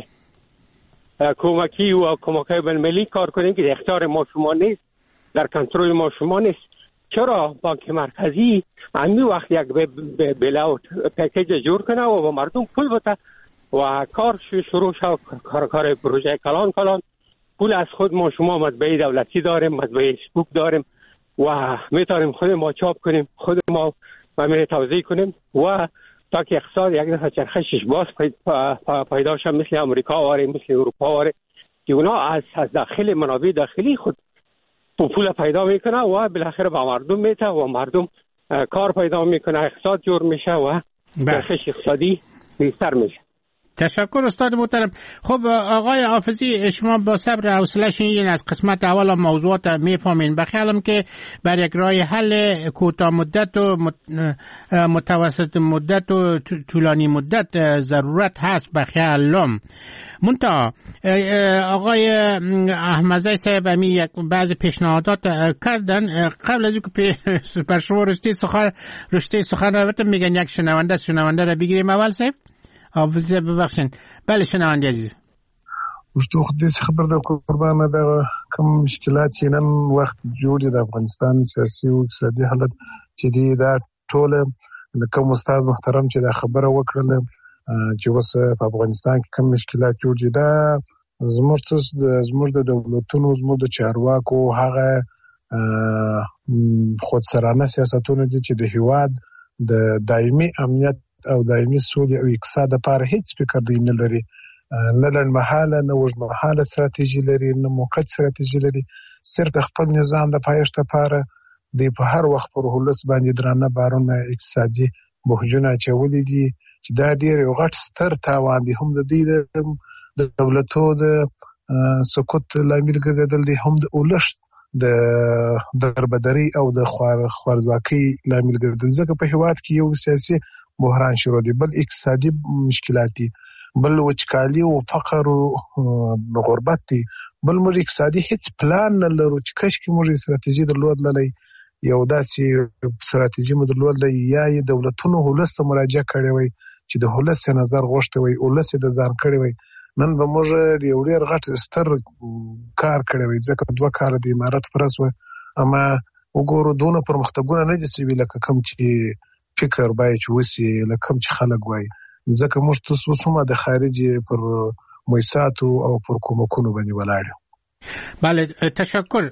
کمکی و کمک‌های بین‌المللی کار کنیم که اختیار ما شما نیست، در کنترل ما شما نیست، چرا بانک مرکزی همین وقت یک بلاوت پکیج جور کنه و با مردم پول بده و کار شروع شد، کار کار پروژه کلان کلان پول از خود ما شما مطبعه دولتی داریم، مطبعه سبوک داریم و میتونیم خود ما چاپ کنیم، خود ما ممنوع توزیع کنیم و تا که اقتصاد یک دفعه چرخشش باز پیدا شد مثل امریکا واره، مثل اروپا واره که اونا از از داخل منابع داخلی خود پول پیدا میکنه و بالاخره با مردم میته و مردم کار پیدا میکنه، اقتصاد جور میشه و چرخش اقتصادی بهتر میشه. تشکر استاد محترم. خب آقای حافظی، شما با صبر و حوصله شنیدین از قسمت اول موضوعات میفهمین. بخیالم که بر یک راه حل کوتاه مدت و متوسط مدت و طولانی مدت ضرورت هست بخیالم. منتها آقای احمدزی صاحب امی یک بعض پیشنهادات کردن. قبل از اینکه بر شما رشته سخن رشته سخن البته میگن یک شنونده شنونده را بگیریم اول صاحب. حافظ ببخشین. بله شنونده عزیز. وشتو خدیس خبر ده قربان ده کم مشکلات نن وخت جوړ د افغانستان سیاسي او اقتصادي حالت چې دی دا ټول کوم استاد محترم چې دا خبره وکړله چې وس په افغانستان کې کوم مشکلات جوړ دي دا زموږ د زموږ د دولتونو زموږ د چارواکو هغه خودسرانه سیاستونه دي چې د هیواد د دایمي امنیت او دایمي سولې او اقتصاد لپاره هیڅ فکر دی نه لري، نه لنډمهاله نه اوږدمهاله استراتیژي لري، نه موقت استراتیژي لري. صرف د خپل نظام د پایښت لپاره دی په هر وخت پر ولس باندې درانه بارونه اقتصادي بوجونه اچولي دي چې دا ډېر یو غټ ستر تاوان دی. هم د دوی د دولتو د سقوط لامل ګرځېدل دی، هم د ولس د دربدري او د خوارځواکۍ لامل ګرځېدل. ځکه په هیواد کې یو سیاسي بحران شروع دی، بل اقتصادي مشکلات دي، بل وچکالي او فقر او غربت دي، بل موږ اقتصادي هیڅ پلان نه لرو چې کاشکې موږ استراتیژي درلودلای، یو داسې استراتیژي مو درلودلای یا یې دولتونو ولس ته مراجعه کړې وای چې د ولس نظر غوښته وای، ولس د ځان کړی وای. نن به موږ یو ډېر غټ ستر کار کړی وای، ځکه دوه کاله د امارت پرس و. اما وګورو دونه پرمختګونه نه دي سوي لکه کوم چې فکر باید چې وسی لکه چې خلک وای. ځکه موږ تاسو هم د خارجي پر موسساتو او پر کومکونو باندې ولاړ. بله تشکر.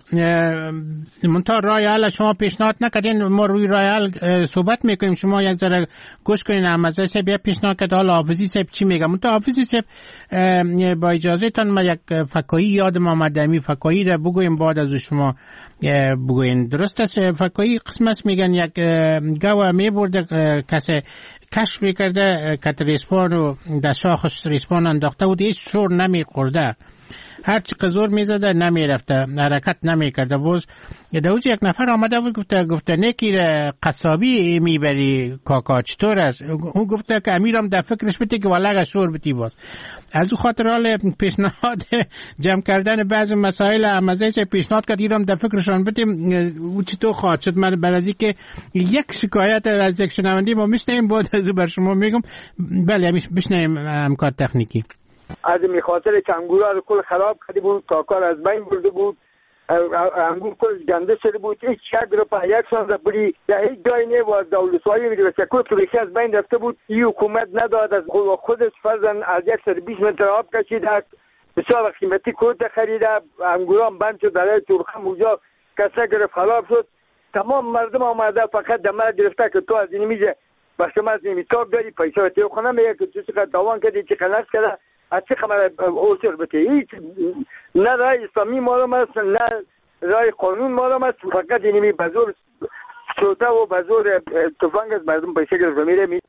منتها رایال شما پیشنهاد نکردین، ما روی رایال صحبت میکنیم، شما یک ذره گوش کنین. احمدزی صاحب بیا پیشنهاد کرد، حالا حافظی صاحب چی میگه. منتها حافظی صاحب با اجازه تان ما یک فکایی یادم آمد، امی فکایی را بگویم بعد از شما بگوین. درست است؟ فکایی قسم است میگن یک گاو میبرده کسی کشف کرده که ریسپان و در شاخش ریسپان انداخته بود، هیچ شور نمی خورده، هرچی قزور میزده نمی رفته، حرکت نمی کرده. وز دوچه یک نفر آمده بود گفته گفته نکی قصابی میبری کاکا چطور است؟ اون گفته که امیرم در فکرش بتی که ولغه شور بتی. باز از او خاطر حال پیشنهاد جمع کردن بعض مسائل احمدزی پیشنهاد کرد ایرام در فکرشان بتی. او چطور خواهد شد؟ من برازی که یک شکایت از یک شنوندی ما میشنیم، بعد از او بر شما میگم. بله بشنیم امکان تکنیکی. از می خاطر که انگورها رو کل خراب کرده بود، کاکار از بین برده بود، انگور کل گنده شده بود، هیچ یک رو په یک سال بری در هیچ جای نه و دولت‌های میگه که کل ریشه از بین رفته بود. این حکومت نداد از خودش فرضاً از یک سر بیست متر آب کشید، بسیار قیمتی کود خریده، انگورها بند شد، برای تورخم اونجا کسا گرفت خراب شد. تمام مردم آمده فقط دمر گرفته که تو از این میگه بخش ما از نمیتاب داری پیسه تو خونه میگه که تو چقدر داوان کردی چه خلاص کرده از چه خبر اوسر بته. هیچ نه رای اسلامی معلوم است نه رای قانون معلوم است، فقط اینمی بزور سوتا و بزور تفنگ از مردم پیسه گرفت میره می.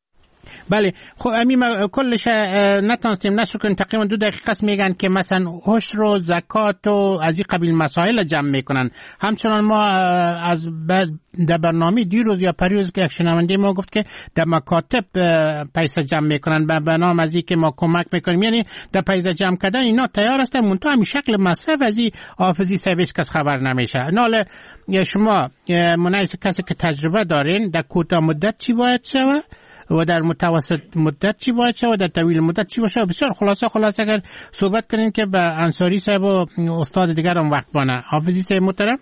بله خب امیم کلش نتونستیم نشر کنیم، تقریبا دو دقیقه است. میگن که مثلا عشر و زکات و از این قبیل مسائل جمع میکنن. همچنان ما از در برنامه دیروز یا پریروز که یک شنونده ما گفت که در مکاتب پیسه جمع میکنن به نام از این که ما کمک میکنیم، یعنی در پیسه جمع کردن اینا تیار هستن، منتها همین شکل مصرف از این حافظی سویش کس خبر نمیشه. ناله شما منعیس کسی که تجربه دارین در کوتاه مدت چی باید شود و در متوسط مدت چی باید شود و در طویل مدت چی باشه؟ بسیار خلاصه خلاصه اگر صحبت کنین که به انصاری صاحب و استاد دیگر هم وقت بانه. حافظی صاحب محترم.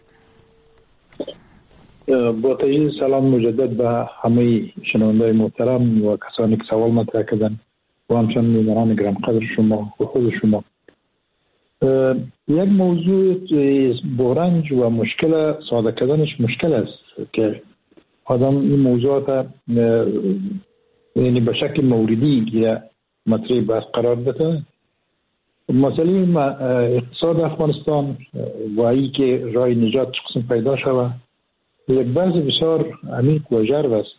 با تایید سلام مجدد به همه شنونده‌های محترم و کسانی که سوال مطرح کردن و همچنین میهمانان گرم قدر شما و خود شما. یک موضوع برنج و مشکل ساده کردنش مشکل است که آدم این موضوعات یعنی به شکل موردی یا مطرح بحث قرار بده. مسئله اقتصاد افغانستان و ای که راه نجات قسم پیدا شود یک بحث بسیار عمیق و ژرف است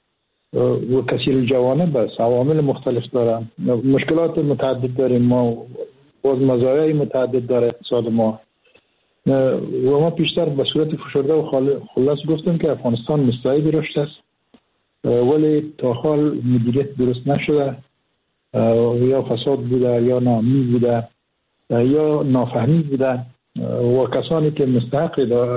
و کثیر الجوانب است، عوامل مختلف داره، مشکلات متعدد داریم ما، باز مزایای متعدد داره اقتصاد ما و ما پیشتر به صورت فشرده و خلاص گفتیم که افغانستان مستعد رشد است ولی تا حال مدیریت درست نشده، یا فساد بوده یا ناامنی بوده یا نافهمی بوده و کسانی که مستحق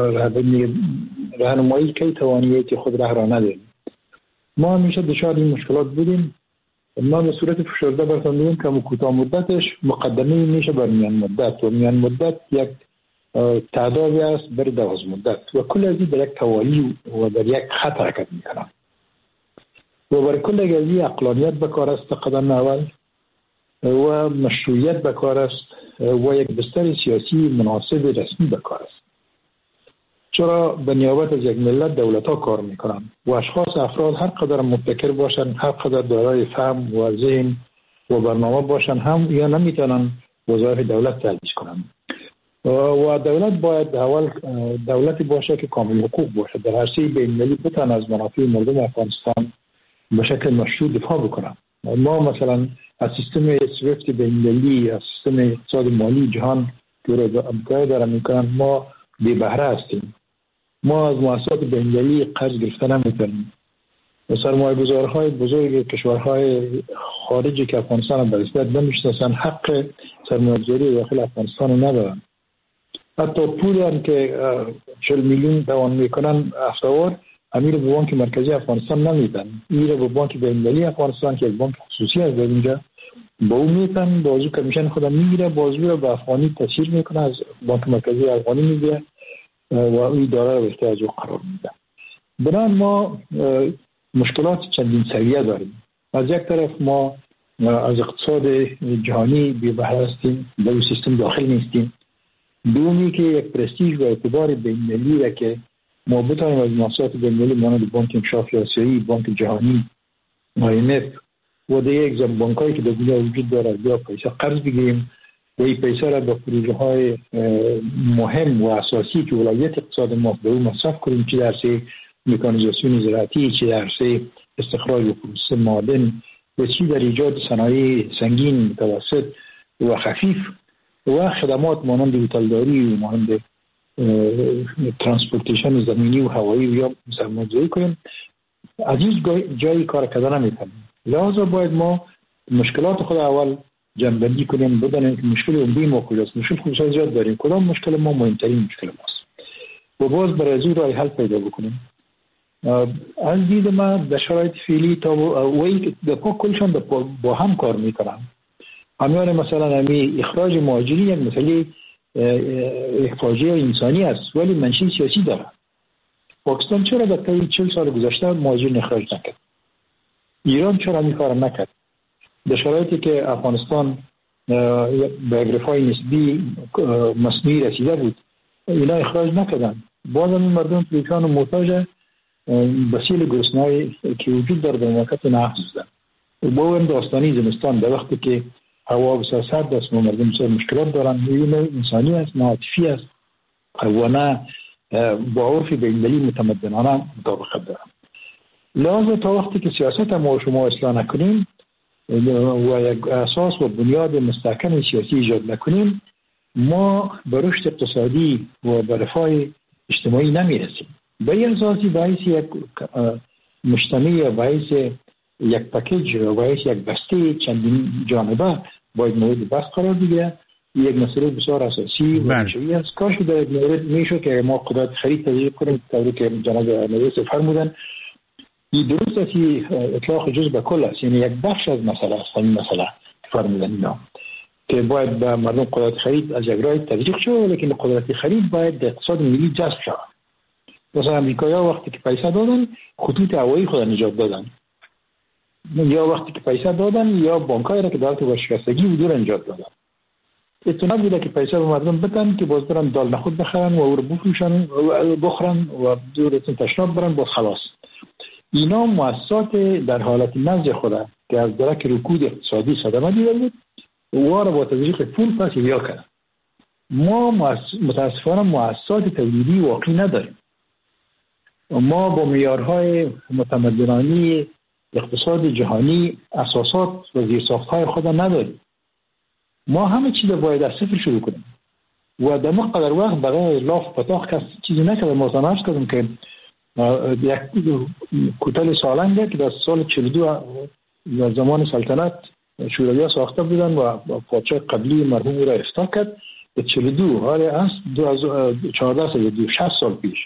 راهنمایی که توانیت خود راه را نداریم. ما همیشه دچار این مشکلات بودیم. ما به صورت فشرده براتون میگم که کوتاه مدتش مقدمه میشه بر میان مدت و میان مدت یک تعدادی است بر دراز مدت و کل از این در یک توالی و در یک خط حرکت میکنم و برای کل از این عقلانیت بکار است قدم اول و مشروعیت بکار است و یک بستر سیاسی مناسب رسمی بکار است. چرا به نیابت از یک ملت دولت ها کار میکنن و اشخاص افراد هر قدر مبتکر باشن، هر قدر دارای فهم و ذهن و برنامه باشن هم یا نمیتونن وظایف دولت تأسیس کنن و دولت باید اول دولتی باشه که کامل حقوق باشه، در عرصه بین‌المللی بتونه از منافع مردم افغانستان به شکل مشروع دفاع بکنه. ما مثلا از سیستم سویفت بین‌المللی، از سیستم اقتصاد مالی جهان که رو امکان داره میکنن، ما بی بهره هستیم. ما از مؤسسات بین‌المللی قرض گرفته نمیتونیم. سرمایه‌گذارهای بزرگ کشورهای خارجی که افغانستان به نسبت نمیشناسن حق سرمایه‌گذاری داخل افغانستان ندارن. حتی پولی هم که چهل میلیون توان میکنن هفته‌وار امیر به بانک مرکزی افغانستان نمیدن، میره به بانک بین‌المللی افغانستان که یک بانک خصوصی است در اینجا، با اون میتن بازو کمیشن خودم میگیره، بازو رو به افغانی تسهیل میکنه، از بانک مرکزی افغانی میگیره و این داره رو احتیاج قرار میده. بنابراین ما مشکلات چندین سویه داریم. از یک طرف ما از اقتصاد جهانی بی بهره هستیم، در اون سیستم داخل نیستیم. دومی که یک پرستیژ و اعتبار بین‌المللی را که ما بتوانیم از مؤسسات بین‌المللی مانند بانک انکشاف آسیایی، بانک جهانی، آی ام اف و دیگر اگزم بانکایی که در دنیا وجود داره یا پیسه قرض بگیریم و این پیسه را به پروژه های مهم و اساسی که ولایت اقتصاد ما به اون مصرف کنیم، چه در عرصه مکانیزاسیون زراعتی، چه در عرصه استخراج و پروسس معادن و چه در ایجاد صنایع سنگین، متوسط و خفیف و خدمات مانند هتلداری و مانند ترانسپورتیشن زمینی و هوایی و یا سرمایه‌گذاری کنیم، از این جایی کار کردن نمی‌کنیم. لذا باید ما مشکلات خود اول جنبندی کنیم، بدانیم که مشکل عمده ما کجاست. مشکل خصوصا زیاد داریم، کدام مشکل ما مهمترین مشکل ماست و باز برای از راه حل پیدا بکنیم. از دید ما در شرایط فعلی تا وی در پا کلشان با هم کار میکنن. همیان مثلا همی اخراج مهاجرین یک مسئله یک فاجعه انسانی است ولی منشأ سیاسی داره. پاکستان چرا در طی چهل سال گذشته مهاجرین اخراج نکرد؟ ایران چرا این کار نکرد؟ در شرایطی که افغانستان به ارتفاع نسبی مصنوعی رسیده بود اینا اخراج نکردن. باز هم مردم پریشان و محتاج بسیل گرسنه‌ای که وجود داره در مملکت نحفظ زدن. با هم داستانی زمستان در وقتی که هوا بسیار سرد است و مردم بسیار مشکلات دارن، این انسانی است، نه عاطفی است و نه با عرف بین‌المللی متمدنانه مطابقت دارن. لازم تا وقتی که سیاست ما و شما اصلاح نکنیم و یک اساس و بنیاد مستحکم سیاسی ایجاد نکنیم، ما به رشد اقتصادی و به رفاه اجتماعی نمیرسیم. به این اساسی باعث یک مجتمع یا باعث یک پکیج یا باعث یک بسته چندین جانبه باید مورد بحث قرار بگیره. یک مسئله بسیار اساسی و منشئی است. کاش در این مورد میشه که ما قدرت خرید تجربه کنیم، طوری که جناب نویس فرمودن. این درست است، اطلاق جزء به کل است، یعنی یک بخش از مسئله است. این مسئله فرمودن اینا که باید به مردم قدرت خرید از یک راه تطبیق شود، ولی قدرت خرید باید در اقتصاد ملی جذب شود. مثلا امریکایی‌ها وقتی که پیسه دادن خطوط هوایی خود نجات دادن، یا وقتی که پیسه دادن یا بانک‌های را که دولت ورشکستگی بود را نجات دادن. اتنا بوده که پیسه به مردم بدن که باز برن دال نخود بخرن و او رو بفروشن و بخورن و دورتون تشناب برن باز خلاص. اینا مؤسسات در حالت نزد خود که از درک رکود اقتصادی صدمه دیده بود و را با تزریق پول پس احیا کردن. ما متاسفانه مؤسسات تولیدی واقعی نداریم. ما با معیارهای متمدنانه اقتصاد جهانی اساسات و زیرساخت‌های خود نداریم. ما همه چیز باید از صفر شروع کنیم و در مقدر وقت برای لاف پتاخ کس چیزی نکرده. ما تناش کردیم که یک کوتل سالنگه که در سال چهل و دو در زمان سلطنت شوروی‌ها ساخته بودن و پادشاه قبلی مرحوم را افتتاح کرد. در چهل و دو حال است چهارده سال دو شصت سال پیش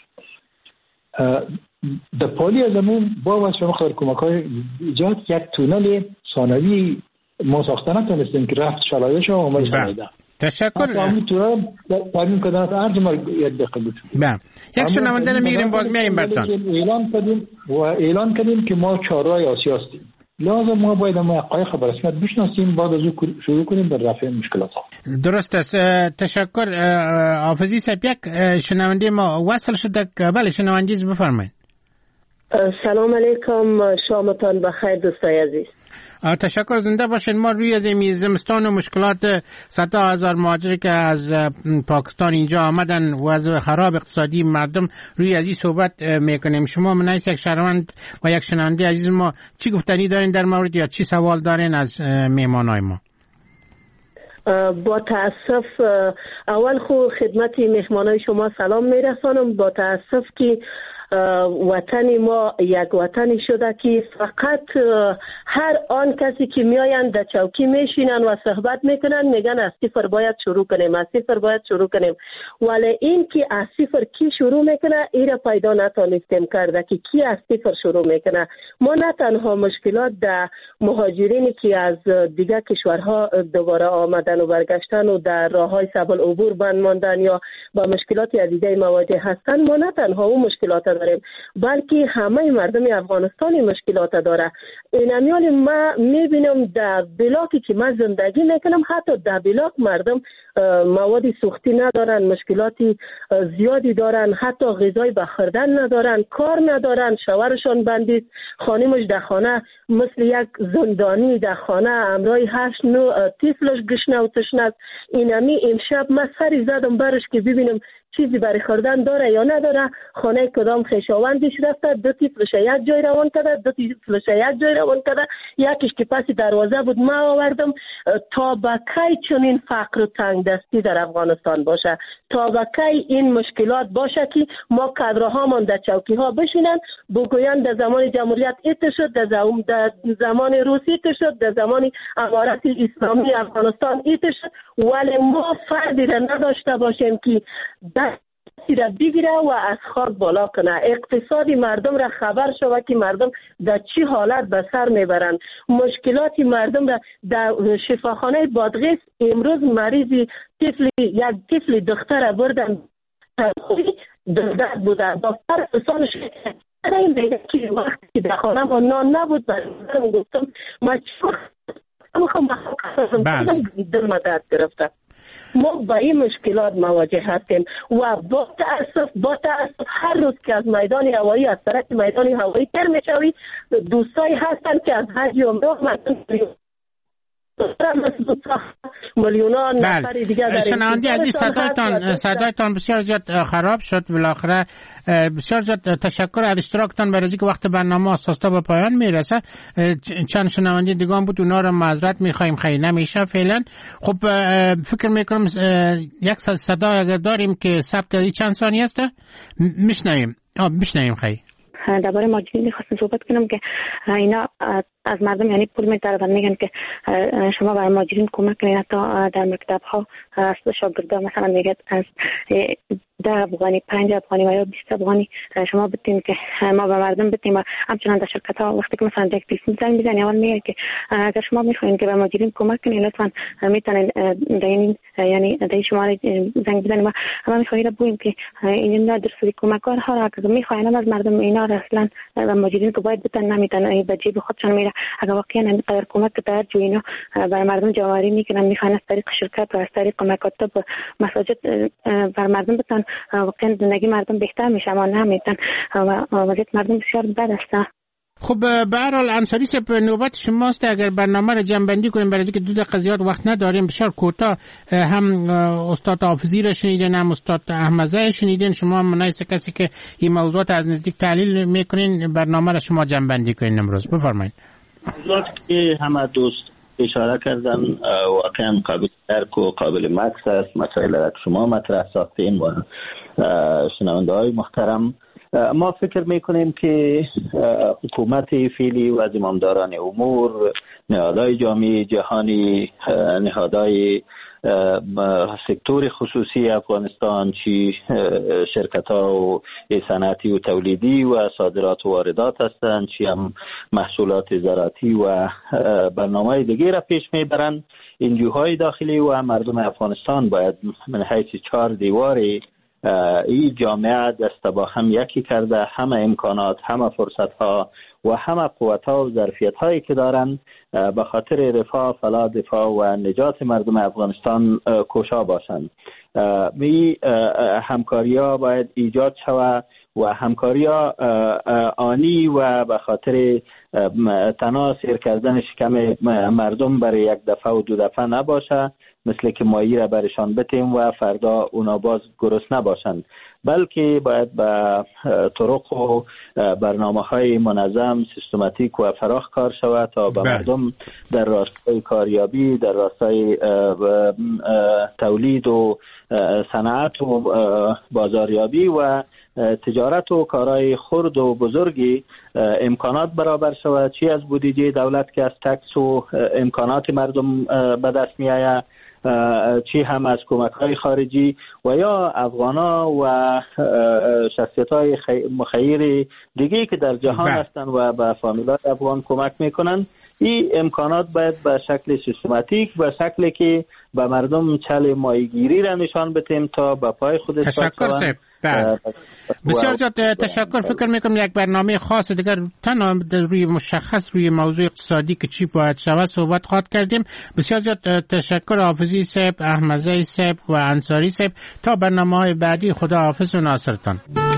در پالی از زمان با واسه مقدار کمک‌های ایجاد یک تونل ثانوی ما ساخته نتونستیم که رفت شلایش و آمد شنیده. تشکر. همین طور ترمیم کردن ارج ما یک دقیقه بود. بله. یک شنونده رو میگیریم باز میایم براتون. اعلان کردیم و اعلان کردیم که ما چهارراه آسیا هستیم. لازم ما باید ما حقایق به رسمیت بشناسیم بعد از او شروع کنیم به رفع مشکلات. درست است. تشکر. حافظی صاحب یک شنونده ما وصل شده. بله شنونده بفرمایید. سلام علیکم، شامتان بخیر دوستای عزیز. تشکر، زنده باشین. ما روی از زمستان و مشکلات صدها هزار مهاجری که از پاکستان اینجا آمدن و از خراب اقتصادی مردم روی از این صحبت میکنیم. شما من یک شهروند و یک شنونده عزیز ما چی گفتنی دارین در مورد یا چی سوال دارین از مهمانای ما؟ با تاسف اول خو خدمت مهمانای شما سلام میرسانم. با تاسف که وطن ما یک وطنی شده که فقط هر آن کسی که میآیند در چوکی میشینن و صحبت میکنن میگن از صفر باید شروع کنیم، از صفر باید شروع کنیم، ولی این که از صفر کی شروع میکنه ایره پیدا نتونستیم کرده که کی از صفر شروع میکنه. ما نه تنها مشکلات در مهاجرینی که از دیگر کشورها دوباره آمدن و برگشتن و در راههای سبل عبور بند ماندن یا با مشکلات عدیده مواجه هستن، ما نه تنها اون مشکلات داریم بلکه همه مردم افغانستان مشکلات داره. اینمیال ما میبینم در بلاکی که من زندگی میکنم حتی در بلاک مردم مواد سوختی ندارن، مشکلاتی زیادی دارن، حتی غذای بخوردن ندارن، کار ندارن، شوهرشان بندید، خانمش در خانه مثل یک زندانی در خانه امرای هشت نو طفلش گشنه و تشنه است. اینمی امشب من سری زدم برش که ببینم چیزی برای خوردن داره یا نداره. خانه کدام خویشاوندش رفته، دو طفلش یک جای روان کرده، دو طفلش یک جای روان کرده، یکیش که پس دروازه بود ما آوردم. تا به کی چنین فقر و تنگ دستی در افغانستان باشه؟ تا به کی این مشکلات باشه که ما کادرهامان در چوکی ها بشینن بگویند در زمان جمهوریت ایت شد، در زمان روسی ایت شد، در زمان امارت اسلامی افغانستان ایت شد، ولی ما فردی را نداشته باشیم که دستی را بگیره و از خاک بالا کنه، اقتصادی مردم را خبر شود که مردم در چی حالت به سر میبرند. مشکلاتی مردم را در شفاخانه بادغیس امروز مریضی طفل یک طفل دختر بردن درد بوده، دکتر حسانش این میگه که وقتی در خانه ما نان نبود برای گفتم ما چی میخوام بخوام دل مدد گرفته. ما با این مشکلات مواجه هستیم و با تأسف با تأسف هر روز که از میدان هوایی از طرف میدان هوایی تر میشوی دوستایی هستن که از حج عمره مثلا میلیونان نفر دیگه در شنونده عزیز صدایتان صدایتان بسیار زیاد خراب شد. بالاخره بسیار زیاد تشکر از اشتراکتان برای اینکه وقت برنامه اساسا به پایان میرسه. چند شنونده دیگه بود اونا رو معذرت میخوایم، خیلی نمیشه فعلا. خب فکر میکنم یک صدا اگر داریم که ثبت چند ثانیه است میشنویم. آ میشنویم. خیلی درباره ماجرین خواستم صحبت کنم که اینا از مردم یعنی پول می‌طلبن، میگن که شما برای ماجرین کمک کنید. حتی در مکتب ها از شاگردان مثلا میگه از ده افغانی پنج افغانی و یا بیست افغانی شما بتین که ما به مردم بتیم. و همچنان در شرکت ها وقتی که مثلا یک تلفن زنگ میزنی اول میگه که اگر شما میخواین که به ماجرین کمک کنید لطفا میتونین در این یعنی در شماره زنگ بزنید. و ما میخوایم بگیم که این درصدی کمکار ها را که میخواین از مردم اینا اصلا و ماجرین که باید بتن نمیتونن به جیب خودشان میره. اگر واقعا اینقدر کمک در جو اینا برای مردم جواری میکنن میخوان از طریق شرکت و از طریق مکاتب و مساجد بر مردم بتن واقعا زندگی مردم بهتر میشه، اما نمیتن و وضعیت مردم بسیار بد است. خب به هر حال انصاری صاحب نوبت شماست. اگر برنامه رو جمع‌بندی کنیم برای اینکه دو دقیقه زیاد وقت نداریم، بسیار کوتاه. هم استاد حافظی رو شنیدین، هم استاد احمدزی شنیدین. شما هم منایسته کسی که این موضوعات از نزدیک تحلیل میکنین، برنامه رو شما جمع‌بندی کنین امروز. بفرمایید. موضوعاتی که همه دوست اشاره کردن واقعا قابل درک و قابل مکس است. مسائل را شما مطرح ساختین و شنونده های محترم، ما فکر میکنیم که حکومت فعلی و زمامداران امور، نهادهای جامعه جهانی، نهادهای سکتور خصوصی افغانستان، چی شرکت ها و صنعتی و تولیدی و صادرات و واردات هستند، چی هم محصولات زراعتی و برنامه دیگه را پیش میبرند. انجیوهای داخلی و مردم افغانستان باید من حیث چهار دیواری این جامعه دست با هم یکی کرده، همه امکانات، همه فرصت ها و همه قوت ها و ظرفیت هایی که دارن به خاطر رفاه، فلاح، دفاع و نجات مردم افغانستان کوشا باشند. می همکاری ها باید ایجاد شود و همکاری ها آنی و به خاطر تنها سیر کردن شکم مردم برای یک دفعه و دو دفعه نباشه، مثل که مایی را برشان بتیم و فردا اونا باز گرسنه نباشند، بلکه باید به طرق و برنامه های منظم، سیستماتیک و فراخ کار شود تا به مردم در راستای کاریابی، در راستای تولید و صنعت و بازاریابی و تجارت و کارهای خرد و بزرگی امکانات برابر شود، چی از بودجه دولت که از تکس و امکانات مردم به دست می آید، چی هم از کمک های خارجی و یا افغانا و شخصیت های مخیر دیگه که در جهان هستند و به فامیلای افغان کمک میکنن. این امکانات باید به شکل سیستماتیک، به شکلی که به مردم چل ماهیگیری را نشان بدیم تا به پای خودش تشکر سب. بسیار زیاد تشکر. فکر میکنم یک برنامه خاص دیگر تنها روی مشخص روی موضوع اقتصادی که چی باید شود صحبت خواهد کردیم. بسیار زیاد تشکر حافظی صاحب، احمدزی صاحب و انصاری صاحب. تا برنامه های بعدی، خدا حافظ و ناصرتان.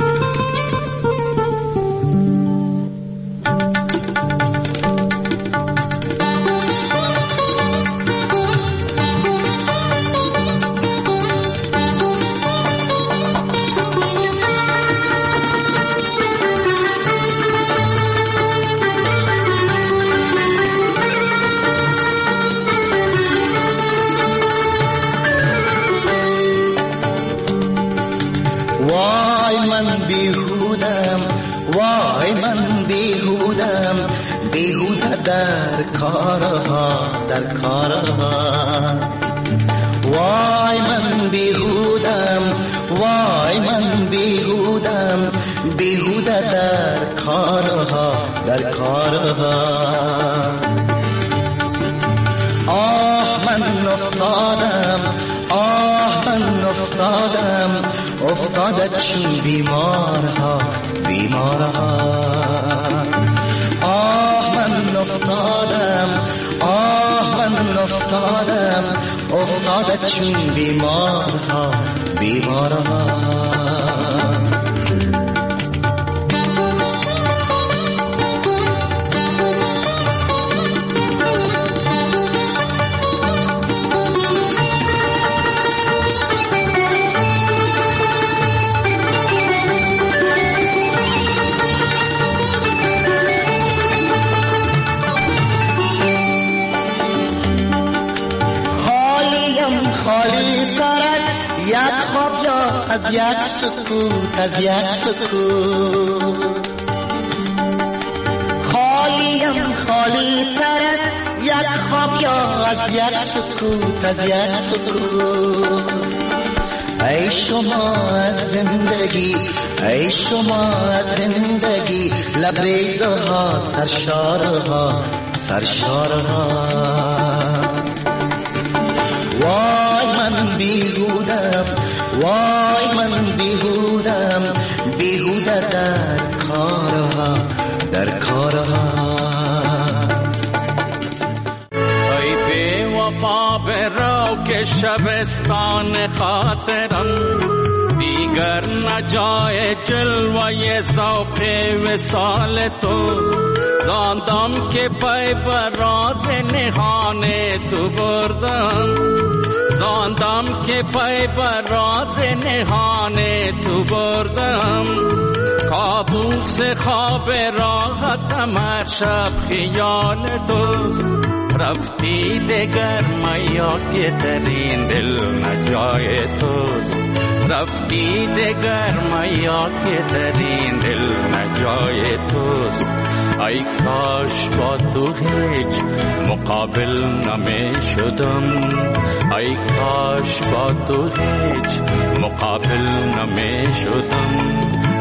در کارها در کارها وای من بیهودم، وای من بیهودم، بیهوده در کارها در کارها. آه من افتادم، آه من افتادم، افتاده چون بیمارها بیمارها. افتادم، آه من افتادم، افتاده چون بیمارها بیمارها. از یک سکوت، از یک سکوت خالیم خالی تر، یک خواب یا از یک سکوت، از یک سکوت. ای شما از زندگی، ای شما از زندگی، لبریزها سرشارها سرشارها. وای من بیهودم، وای من بیهودم، بیهوده در کارها در کارها. ای بی وفا برو که شبستان خاطران دیگر دیگر نجای جلوه ذوق وصال تو، زاندم که پی بر راز نهان تو بردم، زاندم که پی بر راز نهان تو بردم. کابوس خواب راحتم هر شب خیال توست، رفتی دگر میا که ترین دل نجای توست، رفتی دگر میا که ترین دل نجای توست. ای کاش با تو هیچ مقابل نمی شدم، ای کاش با تو هیچ مقابل نمی شدم.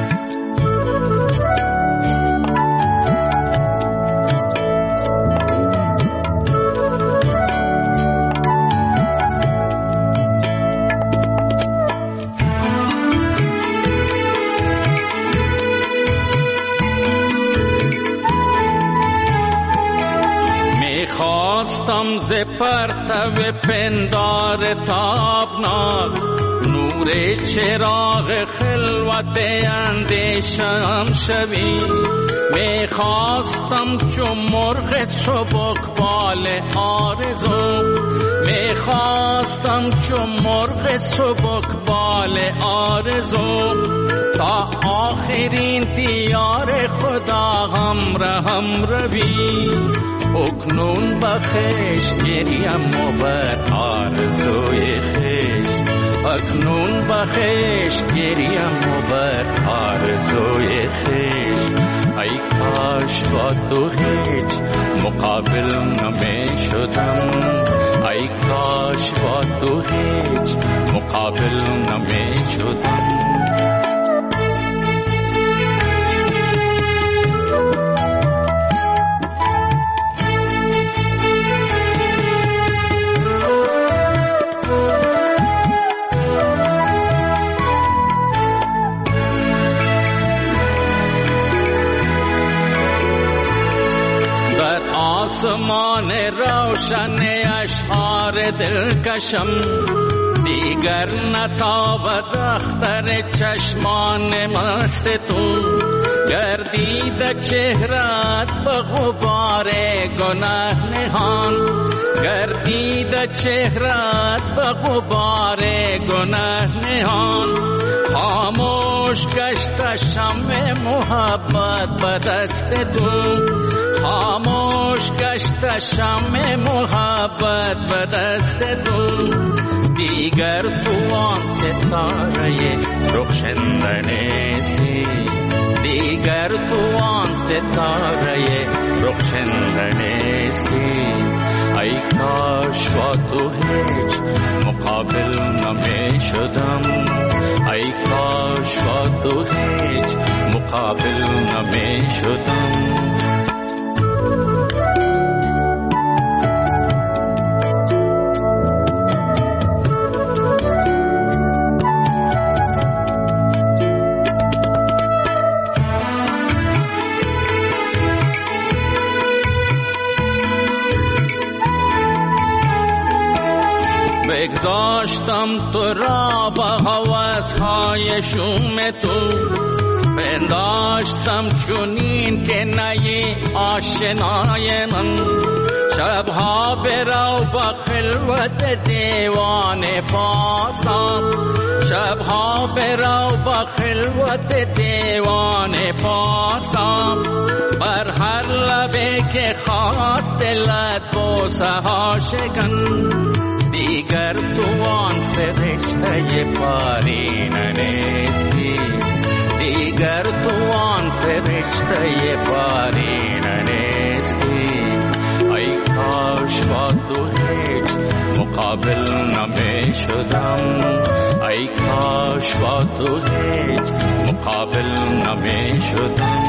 خواستم ز پرتو پندار تابناک، نور چراغ خلوت اندیشم شوی. می خواستم چون مرغ سبکبال آرزو، می خواستم چون مرغ سبکبال آرزو، تا آخرین دیار خدا همراهم روی. اکنون بخش گریم و بر آرزوی خیش، اکنون بخش گریم و بر آرزوی خیش. ای کاش با تو هیچ مقابل نمی شدم، ای کاش با تو هیچ مقابل نمی شدم. آسمان روشن اشعار دلکشم، دیگر نتابد اختر چشمان مست تو. گردید چهرت به غبار گناه نهان، گردید چهرت به غبار گناه نهان. خاموش گشت شمع محبت به دست تو، خاموش گشت شمع محبت به دست تو. دیگر تو آن ستاره رخشنده نیستی، دیگر تو آن ستاره رخشنده نیستی. ای کاش با تو هیچ مقابل نمی شدم، ای کاش با تو هیچ مقابل نمی شدم. بگذاشتم تو را با هوس‌های شوم تو، پنداشتم چونین که نی آشنای من. شبها برو با خلوت دیوان پارسا، شبها برو با خلوت دیوان پارسا. بر هر لبه که خواست دلت بوسه ها شکن، دیگر تو آن فرشته پارینه نیستی، دیگر تو آن فرشته پارینه نیستی. ای کاش با تو هیچ مقابل نمی شدم، ای کاش با تو هیچ مقابل نمی شدم.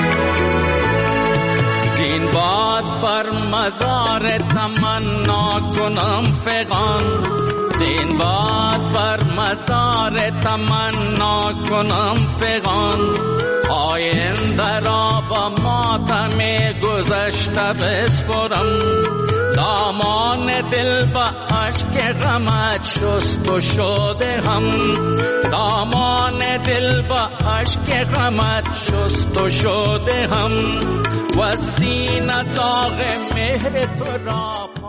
مزار تمنا کنم فغان، زین باد بر مزار تمنا کنم فغان. آینده را با ماتم گذشته بسپرم، دامان دل با عشق غمت شست و شده هم، دامان دل با عشق غمت شست و شده هم. و سینه داغ مهر تو را